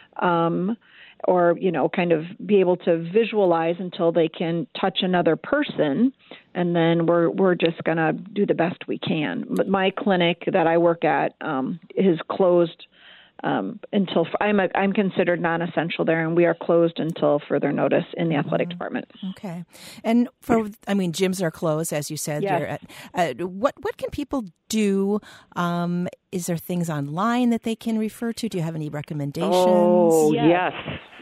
Or, kind of be able to visualize until they can touch another person. And then we're just going to do the best we can. But my clinic that I work at is closed until I'm considered non-essential there, and we are closed until further notice in the athletic department. Okay. And gyms are closed, as you said. Yes. What can people do? Is there things online that they can refer to? Do you have any recommendations? Oh, yes.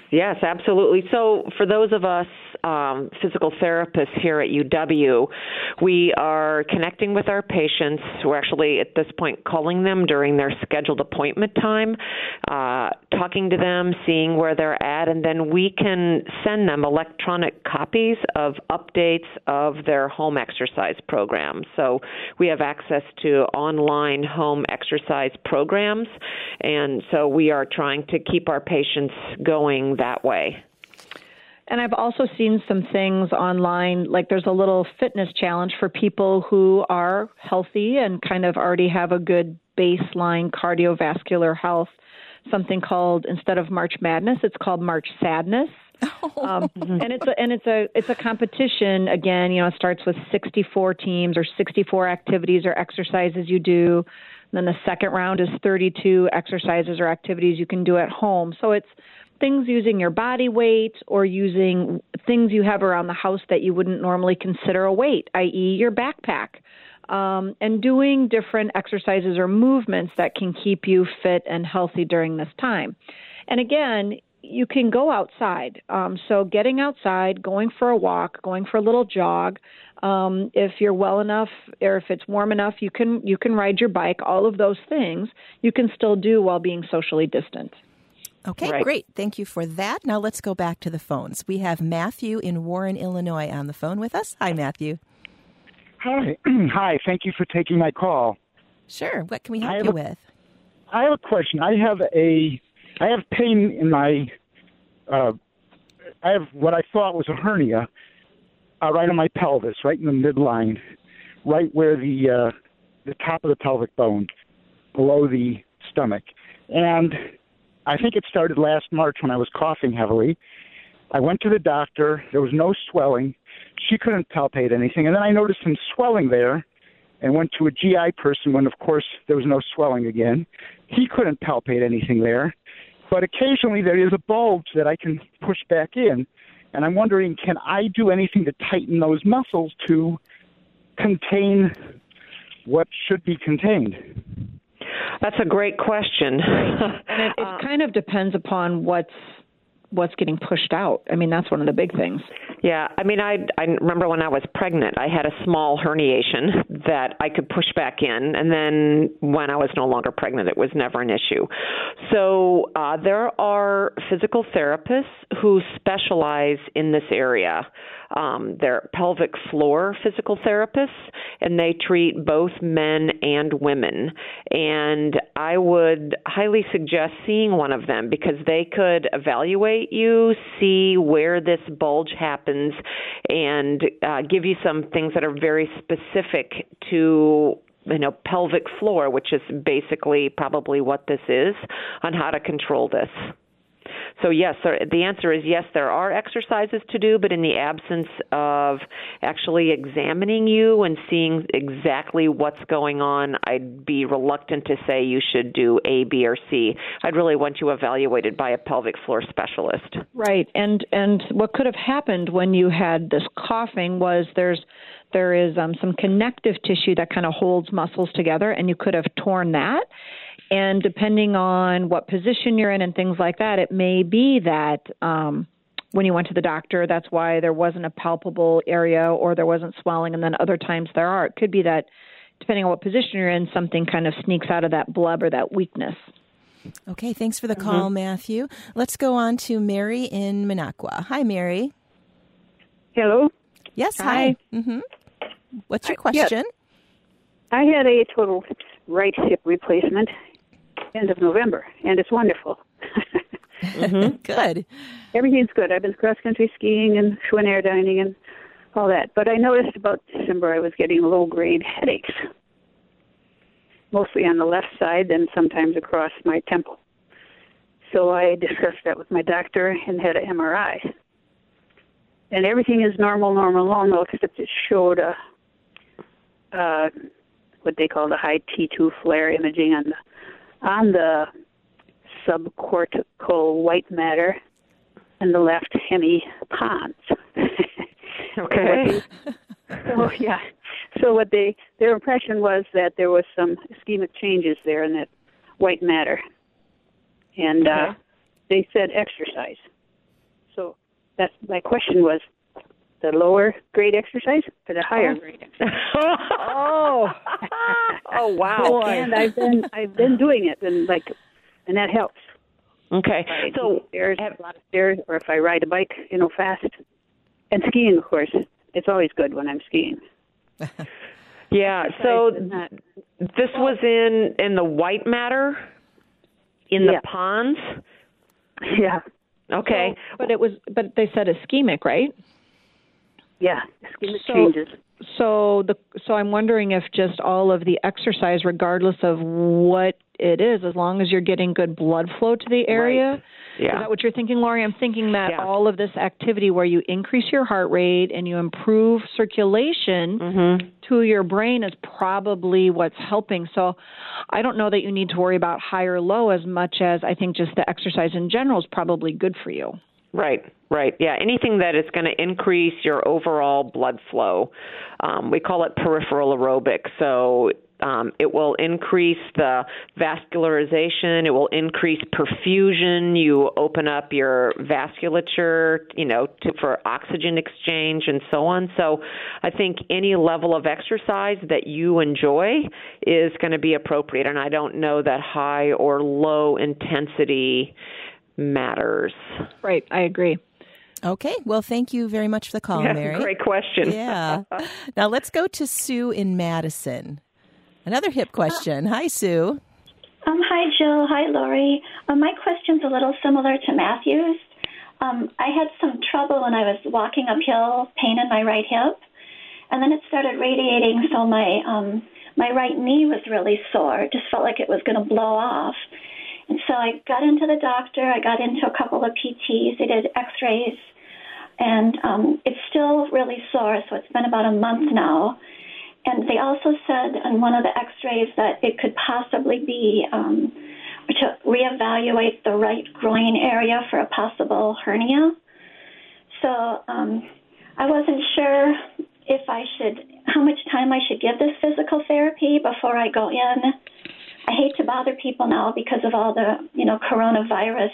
Yes, absolutely. So for those of us physical therapists here at UW, we are connecting with our patients. We're actually at this point calling them during their scheduled appointment time, talking to them, seeing where they're at, and then we can send them electronic copies of updates of their home exercise program. So we have access to online home exercise programs, and so we are trying to keep our patients going that way. And I've also seen some things online, like there's a little fitness challenge for people who are healthy and kind of already have a good baseline cardiovascular health, something called, instead of March Madness, it's called March Sadness. And it's a competition. Again, it starts with 64 teams or 64 activities or exercises you do. And then the second round is 32 exercises or activities you can do at home. So it's things using your body weight or using things you have around the house that you wouldn't normally consider a weight, i.e. your backpack, and doing different exercises or movements that can keep you fit and healthy during this time. And again, you can go outside. So getting outside, going for a walk, going for a little jog. If you're well enough or if it's warm enough, you can ride your bike. All of those things you can still do while being socially distant. Okay, Right. Great. Thank you for that. Now let's go back to the phones. We have Matthew in Warren, Illinois on the phone with us. Hi, Matthew. Hi. Hi. Thank you for taking my call. Sure. What can we help you with? I have a question. I have pain in my, I have what I thought was a hernia right on my pelvis, right in the midline, right where the top of the pelvic bone, below the stomach. And I think it started last March when I was coughing heavily. I went to the doctor. There was no swelling. She couldn't palpate anything. And then I noticed some swelling there and went to a GI person when, of course, there was no swelling again. He couldn't palpate anything there. But occasionally there is a bulge that I can push back in. And I'm wondering, can I do anything to tighten those muscles to contain what should be contained? That's a great question. And it kind of depends upon what's getting pushed out. I mean, that's one of the big things. Yeah, I mean, I remember when I was pregnant, I had a small herniation that I could push back in, and then when I was no longer pregnant, it was never an issue. So there are physical therapists who specialize in this area. They're pelvic floor physical therapists, and they treat both men and women. And I would highly suggest seeing one of them because they could evaluate you, see where this bulge happens, and give you some things that are very specific to pelvic floor, which is basically probably what this is, on how to control this. So yes, the answer is yes, there are exercises to do, but in the absence of actually examining you and seeing exactly what's going on, I'd be reluctant to say you should do A, B, or C. I'd really want you evaluated by a pelvic floor specialist. Right, and what could have happened when you had this coughing was there is some connective tissue that kind of holds muscles together, and you could have torn that. And depending on what position you're in and things like that, it may be that when you went to the doctor, that's why there wasn't a palpable area or there wasn't swelling, and then other times there are. It could be that, depending on what position you're in, something kind of sneaks out of that bleb or that weakness. Okay, thanks for the call, Matthew. Let's go on to Mary in Minocqua. Hi, Mary. Hello. Yes, hi. Mm-hmm. What's your question? Yes. I had a total right hip replacement end of November, and it's wonderful. Good. Everything's good. I've been cross-country skiing and Schwinn air dining and all that. But I noticed about December I was getting low-grade headaches, mostly on the left side, then sometimes across my temple. So I discussed that with my doctor and had an MRI. And everything is normal, except it showed what they call the high T2 flare imaging on the subcortical white matter and the left hemi pons. Okay. So what their impression was that there was some ischemic changes there in that white matter, and they said exercise. That's my question was the lower grade exercise or the higher grade exercise. Oh wow! And I've been doing it, and that helps. Okay, so a lot of stairs, or if I ride a bike, fast, and skiing, of course, it's always good when I'm skiing. Yeah. So this was in the white matter, in the ponds. Yeah. Okay. But they said ischemic, right? Yeah, ischemic changes. So I'm wondering if just all of the exercise, regardless of what it is, as long as you're getting good blood flow to the area. Right. Yeah. Is that what you're thinking, Lori? I'm thinking that all of this activity where you increase your heart rate and you improve circulation to your brain is probably what's helping. So I don't know that you need to worry about high or low as much as I think just the exercise in general is probably good for you. Right. Yeah, anything that is going to increase your overall blood flow. We call it peripheral aerobic. So it will increase the vascularization. It will increase perfusion. You open up your vasculature, for oxygen exchange and so on. So I think any level of exercise that you enjoy is going to be appropriate. And I don't know that high or low intensity matters. Right, I agree. Okay, well, thank you very much for the call, Mary. Great question. Yeah. Now let's go to Sue in Madison. Another hip question. Hi, Sue. Hi, Jill. Hi, Lori. My question's a little similar to Matthew's. I had some trouble when I was walking uphill, pain in my right hip, and then it started radiating, so my right knee was really sore. It just felt like it was going to blow off. And so I got into the doctor. I got into a couple of PTs. They did x-rays, and it's still really sore, so it's been about a month now. And they also said on one of the x-rays that it could possibly be to reevaluate the right groin area for a possible hernia. So I wasn't sure how much time I should give this physical therapy before I go in. I hate to bother people now because of all the, coronavirus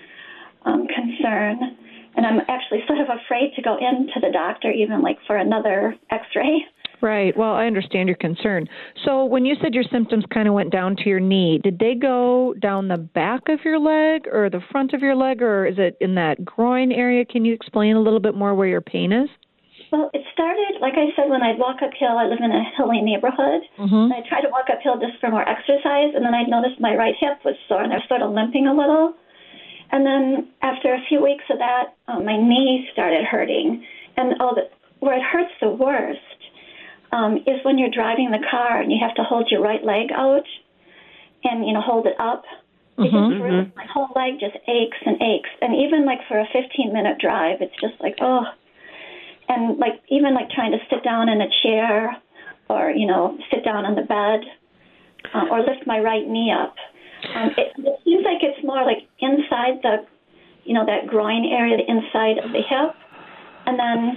concern. And I'm actually sort of afraid to go into the doctor even for another x-ray. Right. Well, I understand your concern. So when you said your symptoms kind of went down to your knee, did they go down the back of your leg or the front of your leg, or is it in that groin area? Can you explain a little bit more where your pain is? Well, it started, like I said, when I'd walk uphill. I live in a hilly neighborhood. And I'd try to walk uphill just for more exercise, and then I'd notice my right hip was sore, and I was sort of limping a little. And then after a few weeks of that, my knee started hurting. And where it hurts the worst is when you're driving the car and you have to hold your right leg out and, hold it up. Because really, my whole leg just aches and aches. And even for a 15-minute drive, it's just oh. And even trying to sit down in a chair or, sit down on the bed or lift my right knee up. It seems like it's more inside the, that groin area, the inside of the hip. And then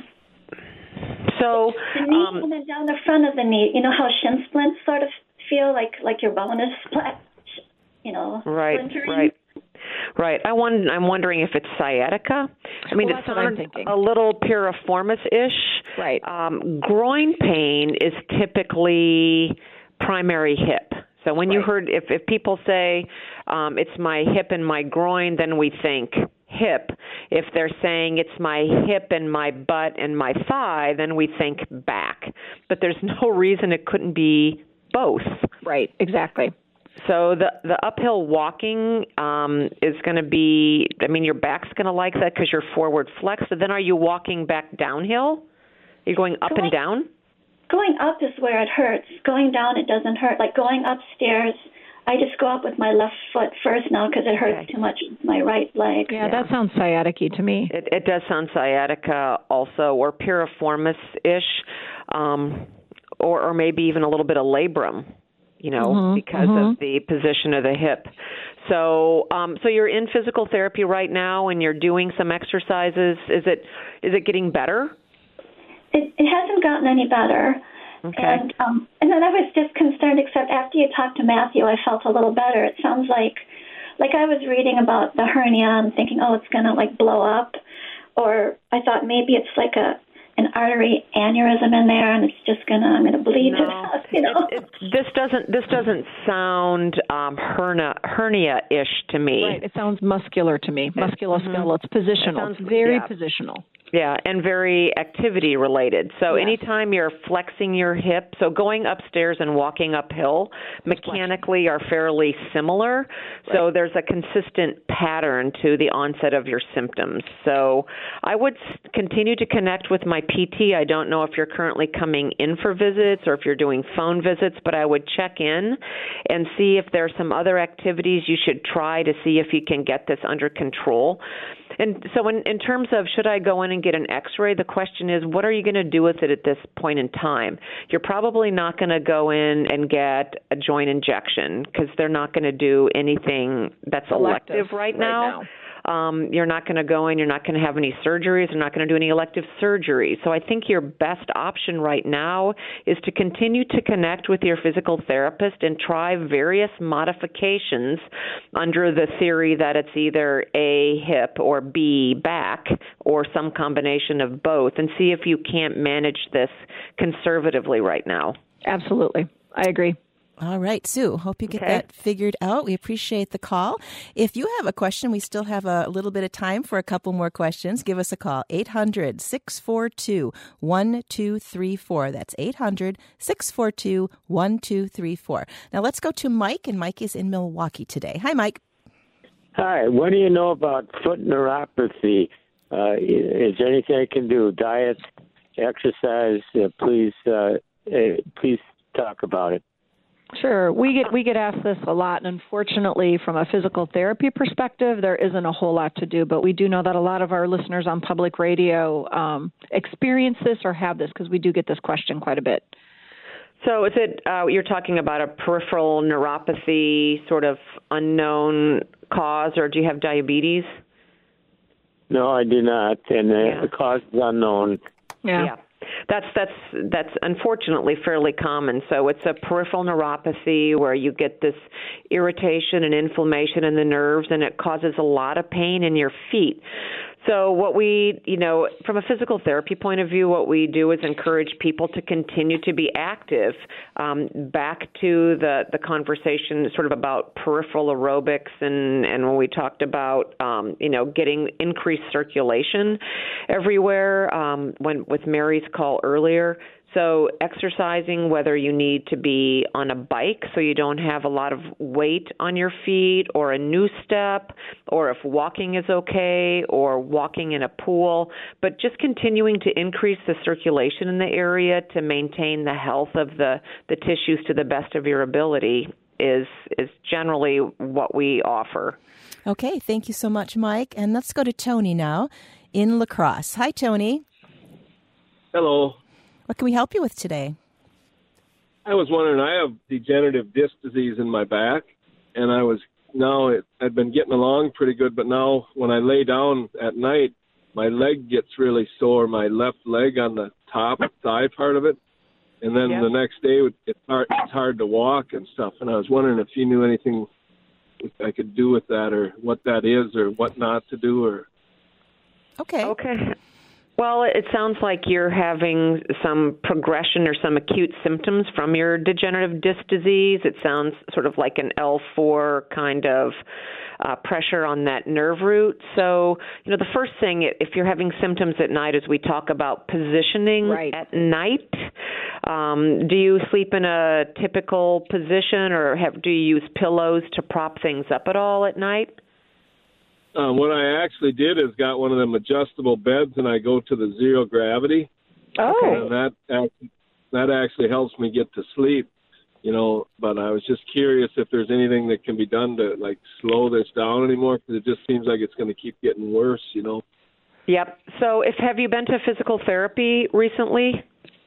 the knee and then down the front of the knee. You know how shin splints sort of feel like your bone is split, splintering? Right. I'm wondering if it's sciatica. I mean, it sounds a little piriformis-ish. Right. Groin pain is typically primary hip. So when you heard, if people say it's my hip and my groin, then we think hip. If they're saying it's my hip and my butt and my thigh, then we think back. But there's no reason it couldn't be both. Right, exactly. So the uphill walking is going to be, your back's going to like that because you're forward flexed. So then are you walking back downhill? Are you going up and down? Going up is where it hurts. Going down, it doesn't hurt. Going upstairs, I just go up with my left foot first now because it hurts too much with my right leg. Yeah, that sounds sciatic-y to me. It does sound sciatica also, or piriformis-ish, or maybe even a little bit of labrum. Because of the position of the hip. So you're in physical therapy right now, and you're doing some exercises. Is it getting better? It hasn't gotten any better. Okay. And then I was just concerned, except after you talked to Matthew, I felt a little better. It sounds like I was reading about the hernia and thinking, it's going to blow up. or I thought maybe it's like an artery aneurysm in there, and it's just I'm gonna bleed to death. You know, this doesn't sound hernia-ish to me. Right. It sounds muscular to me. Musculoskeletal. It's positional. It's very positional. Yeah, and very activity related. So anytime you're flexing your hip, so going upstairs and walking uphill mechanically are fairly similar. Right. So there's a consistent pattern to the onset of your symptoms. So I would continue to connect with my PT. I don't know if you're currently coming in for visits or if you're doing phone visits, but I would check in and see if there are some other activities you should try to see if you can get this under control. And so in terms of should I go in and get an x-ray, the question is, what are you going to do with it at this point in time? You're probably not going to go in and get a joint injection because they're not going to do anything that's elective right now. You're not going to go in, you're not going to have any surgeries, you're not going to do any elective surgery. So I think your best option right now is to continue to connect with your physical therapist and try various modifications under the theory that it's either A, hip, or B, back, or some combination of both, and see if you can't manage this conservatively right now. Absolutely. I agree. All right, Sue, hope you get that figured out. We appreciate the call. If you have a question, we still have a little bit of time for a couple more questions. Give us a call, 800-642-1234. That's 800-642-1234. Now let's go to Mike, and Mike is in Milwaukee today. Hi, Mike. Hi, what do you know about foot neuropathy? Is there anything I can do? Diet, exercise? Please talk about it. Sure. We get asked this a lot, and unfortunately, from a physical therapy perspective, there isn't a whole lot to do, but we do know that a lot of our listeners on public radio experience this or have this, because we do get this question quite a bit. So is it you're talking about a peripheral neuropathy, sort of unknown cause, or do you have diabetes? No, I do not, and the cause is unknown. Yeah. That's unfortunately fairly common. So it's a peripheral neuropathy where you get this irritation and inflammation in the nerves, and it causes a lot of pain in your feet. So what we, from a physical therapy point of view, what we do is encourage people to continue to be active. Back to the conversation sort of about peripheral aerobics and when we talked about, getting increased circulation everywhere with Mary's call earlier. So exercising, whether you need to be on a bike so you don't have a lot of weight on your feet, or a new step, or if walking is okay, or walking in a pool, but just continuing to increase the circulation in the area to maintain the health of the tissues to the best of your ability is generally what we offer. Okay, thank you so much, Mike. And let's go to Tony now in La Crosse. Hi, Tony. Hello. What can we help you with today? I was wondering, I have degenerative disc disease in my back, and I'd been getting along pretty good, but now when I lay down at night, my leg gets really sore, my left leg on the top thigh part of it, and then the next day it's hard to walk and stuff, and I was wondering if you knew anything I could do with that, or what that is, or what not to do, or... Okay. Well, it sounds like you're having some progression or some acute symptoms from your degenerative disc disease. It sounds sort of like an L4 kind of pressure on that nerve root. So, the first thing, if you're having symptoms at night, is we talk about positioning at night. Do you sleep in a typical position, or do you use pillows to prop things up at all at night? What I actually did is got one of them adjustable beds, and I go to the zero gravity. Oh. And that actually helps me get to sleep, but I was just curious if there's anything that can be done to, slow this down anymore, because it just seems like it's going to keep getting worse, Yep. So have you been to physical therapy recently?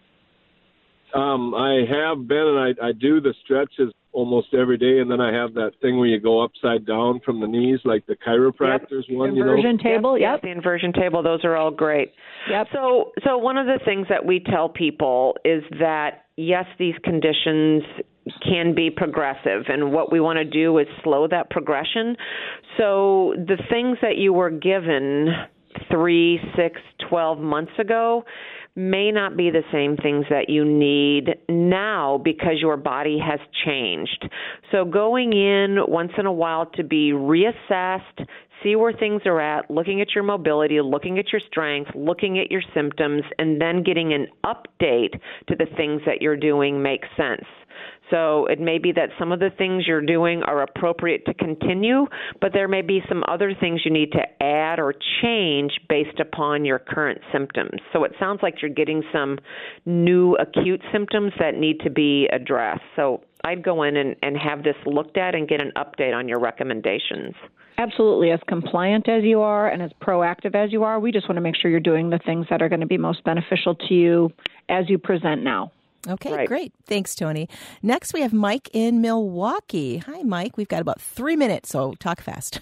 I have been, and I do the stretches almost every day, and then I have that thing where you go upside down from the knees, like the chiropractor's one. Inversion table, Yep, the inversion table. Those are all great. Yep. So one of the things that we tell people is that, yes, these conditions can be progressive, and what we want to do is slow that progression. So the things that you were given 3, 6, 12 months ago may not be the same things that you need now because your body has changed. So going in once in a while to be reassessed, see where things are at, looking at your mobility, looking at your strength, looking at your symptoms, and then getting an update to the things that you're doing makes sense. So it may be that some of the things you're doing are appropriate to continue, but there may be some other things you need to add or change based upon your current symptoms. So it sounds like you're getting some new acute symptoms that need to be addressed. So I'd go in and have this looked at and get an update on your recommendations. Absolutely. As compliant as you are and as proactive as you are, we just want to make sure you're doing the things that are going to be most beneficial to you as you present now. Okay, Great. Thanks, Tony. Next, we have Mike in Milwaukee. Hi, Mike. We've got about 3 minutes, so talk fast.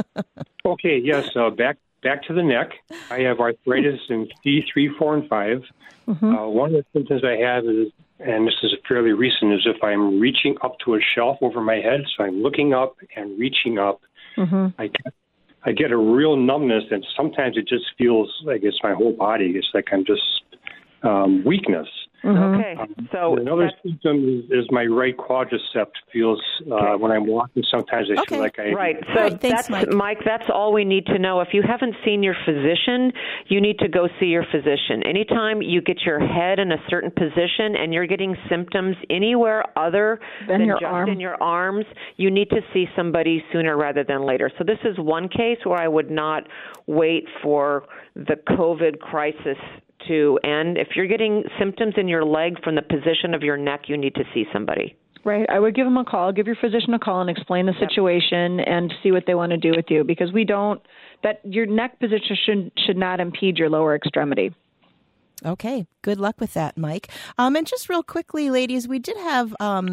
Okay, yes. Back to the neck. I have arthritis in C3, 4, and 5. Mm-hmm. One of the symptoms I have is, and this is fairly recent, is if I'm reaching up to a shelf over my head, so I'm looking up and reaching up, mm-hmm. I get a real numbness, and sometimes it just feels like it's my whole body. It's like I'm just weakness. Mm-hmm. Okay, so another symptom is my right quadricep feels when I'm walking. Sometimes I feel like I So thanks, Mike. That's all we need to know. If you haven't seen your physician, you need to go see your physician. Anytime you get your head in a certain position and you're getting symptoms anywhere other than just in your arms, you need to see somebody sooner rather than later. So this is one case where I would not wait for the COVID crisis to end. If you're getting symptoms in your leg from the position of your neck, you need to see somebody. Right. I would give them a call, give your physician a call and explain the situation and see what they want to do with you, because your neck position should not impede your lower extremity. Okay. Good luck with that, Mike. And just real quickly, ladies, we did have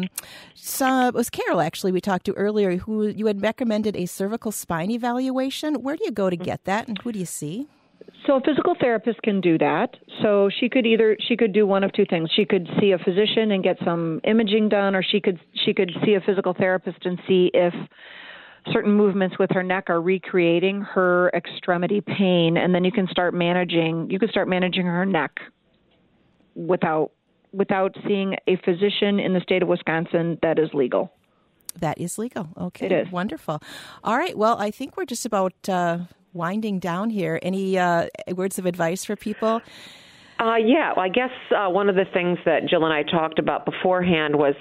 it was Carol, actually, we talked to earlier, who you had recommended a cervical spine evaluation. Where do you go to get that, and who do you see? So a physical therapist can do that. So she could do one of two things. She could see a physician and get some imaging done, or she could see a physical therapist and see if certain movements with her neck are recreating her extremity pain, and then you could start managing her neck without seeing a physician in the state of Wisconsin. That is legal. That is legal. Okay. It is. Wonderful. All right. Well, I think we're just about winding down here. Any words of advice for people? Yeah, I guess one of the things that Jill and I talked about beforehand was,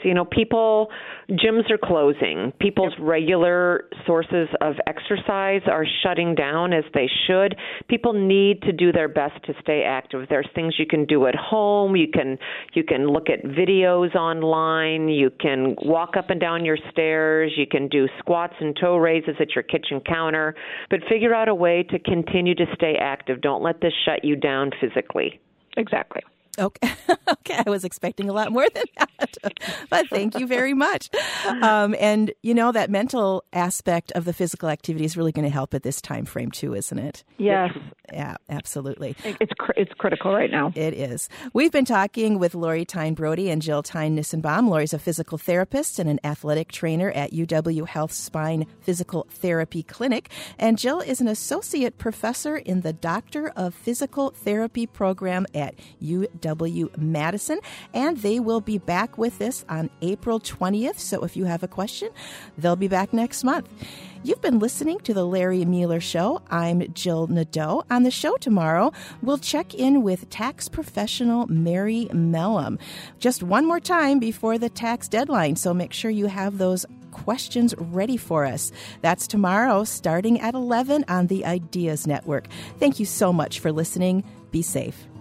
gyms are closing. People's regular sources of exercise are shutting down, as they should. People need to do their best to stay active. There's things you can do at home. You can look at videos online. You can walk up and down your stairs. You can do squats and toe raises at your kitchen counter. But figure out a way to continue to stay active. Don't let this shut you down physically. Exactly. Okay. Okay. I was expecting a lot more than that, but thank you very much. And that mental aspect of the physical activity is really going to help at this time frame too, isn't it? Yes. Yeah, absolutely. It's critical right now. It is. We've been talking with Lori Tyne-Brody and Jill Tyne-Nissenbaum. Lori's a physical therapist and an athletic trainer at UW Health Spine Physical Therapy Clinic, and Jill is an associate professor in the Doctor of Physical Therapy program at UW-Madison, and they will be back with this on April 20th. So if you have a question, they'll be back next month. You've been listening to The Larry Mueller Show. I'm Jill Nadeau. On the show tomorrow, we'll check in with tax professional Mary Mellum. Just one more time before the tax deadline, so make sure you have those questions ready for us. That's tomorrow, starting at 11 on the Ideas Network. Thank you so much for listening. Be safe.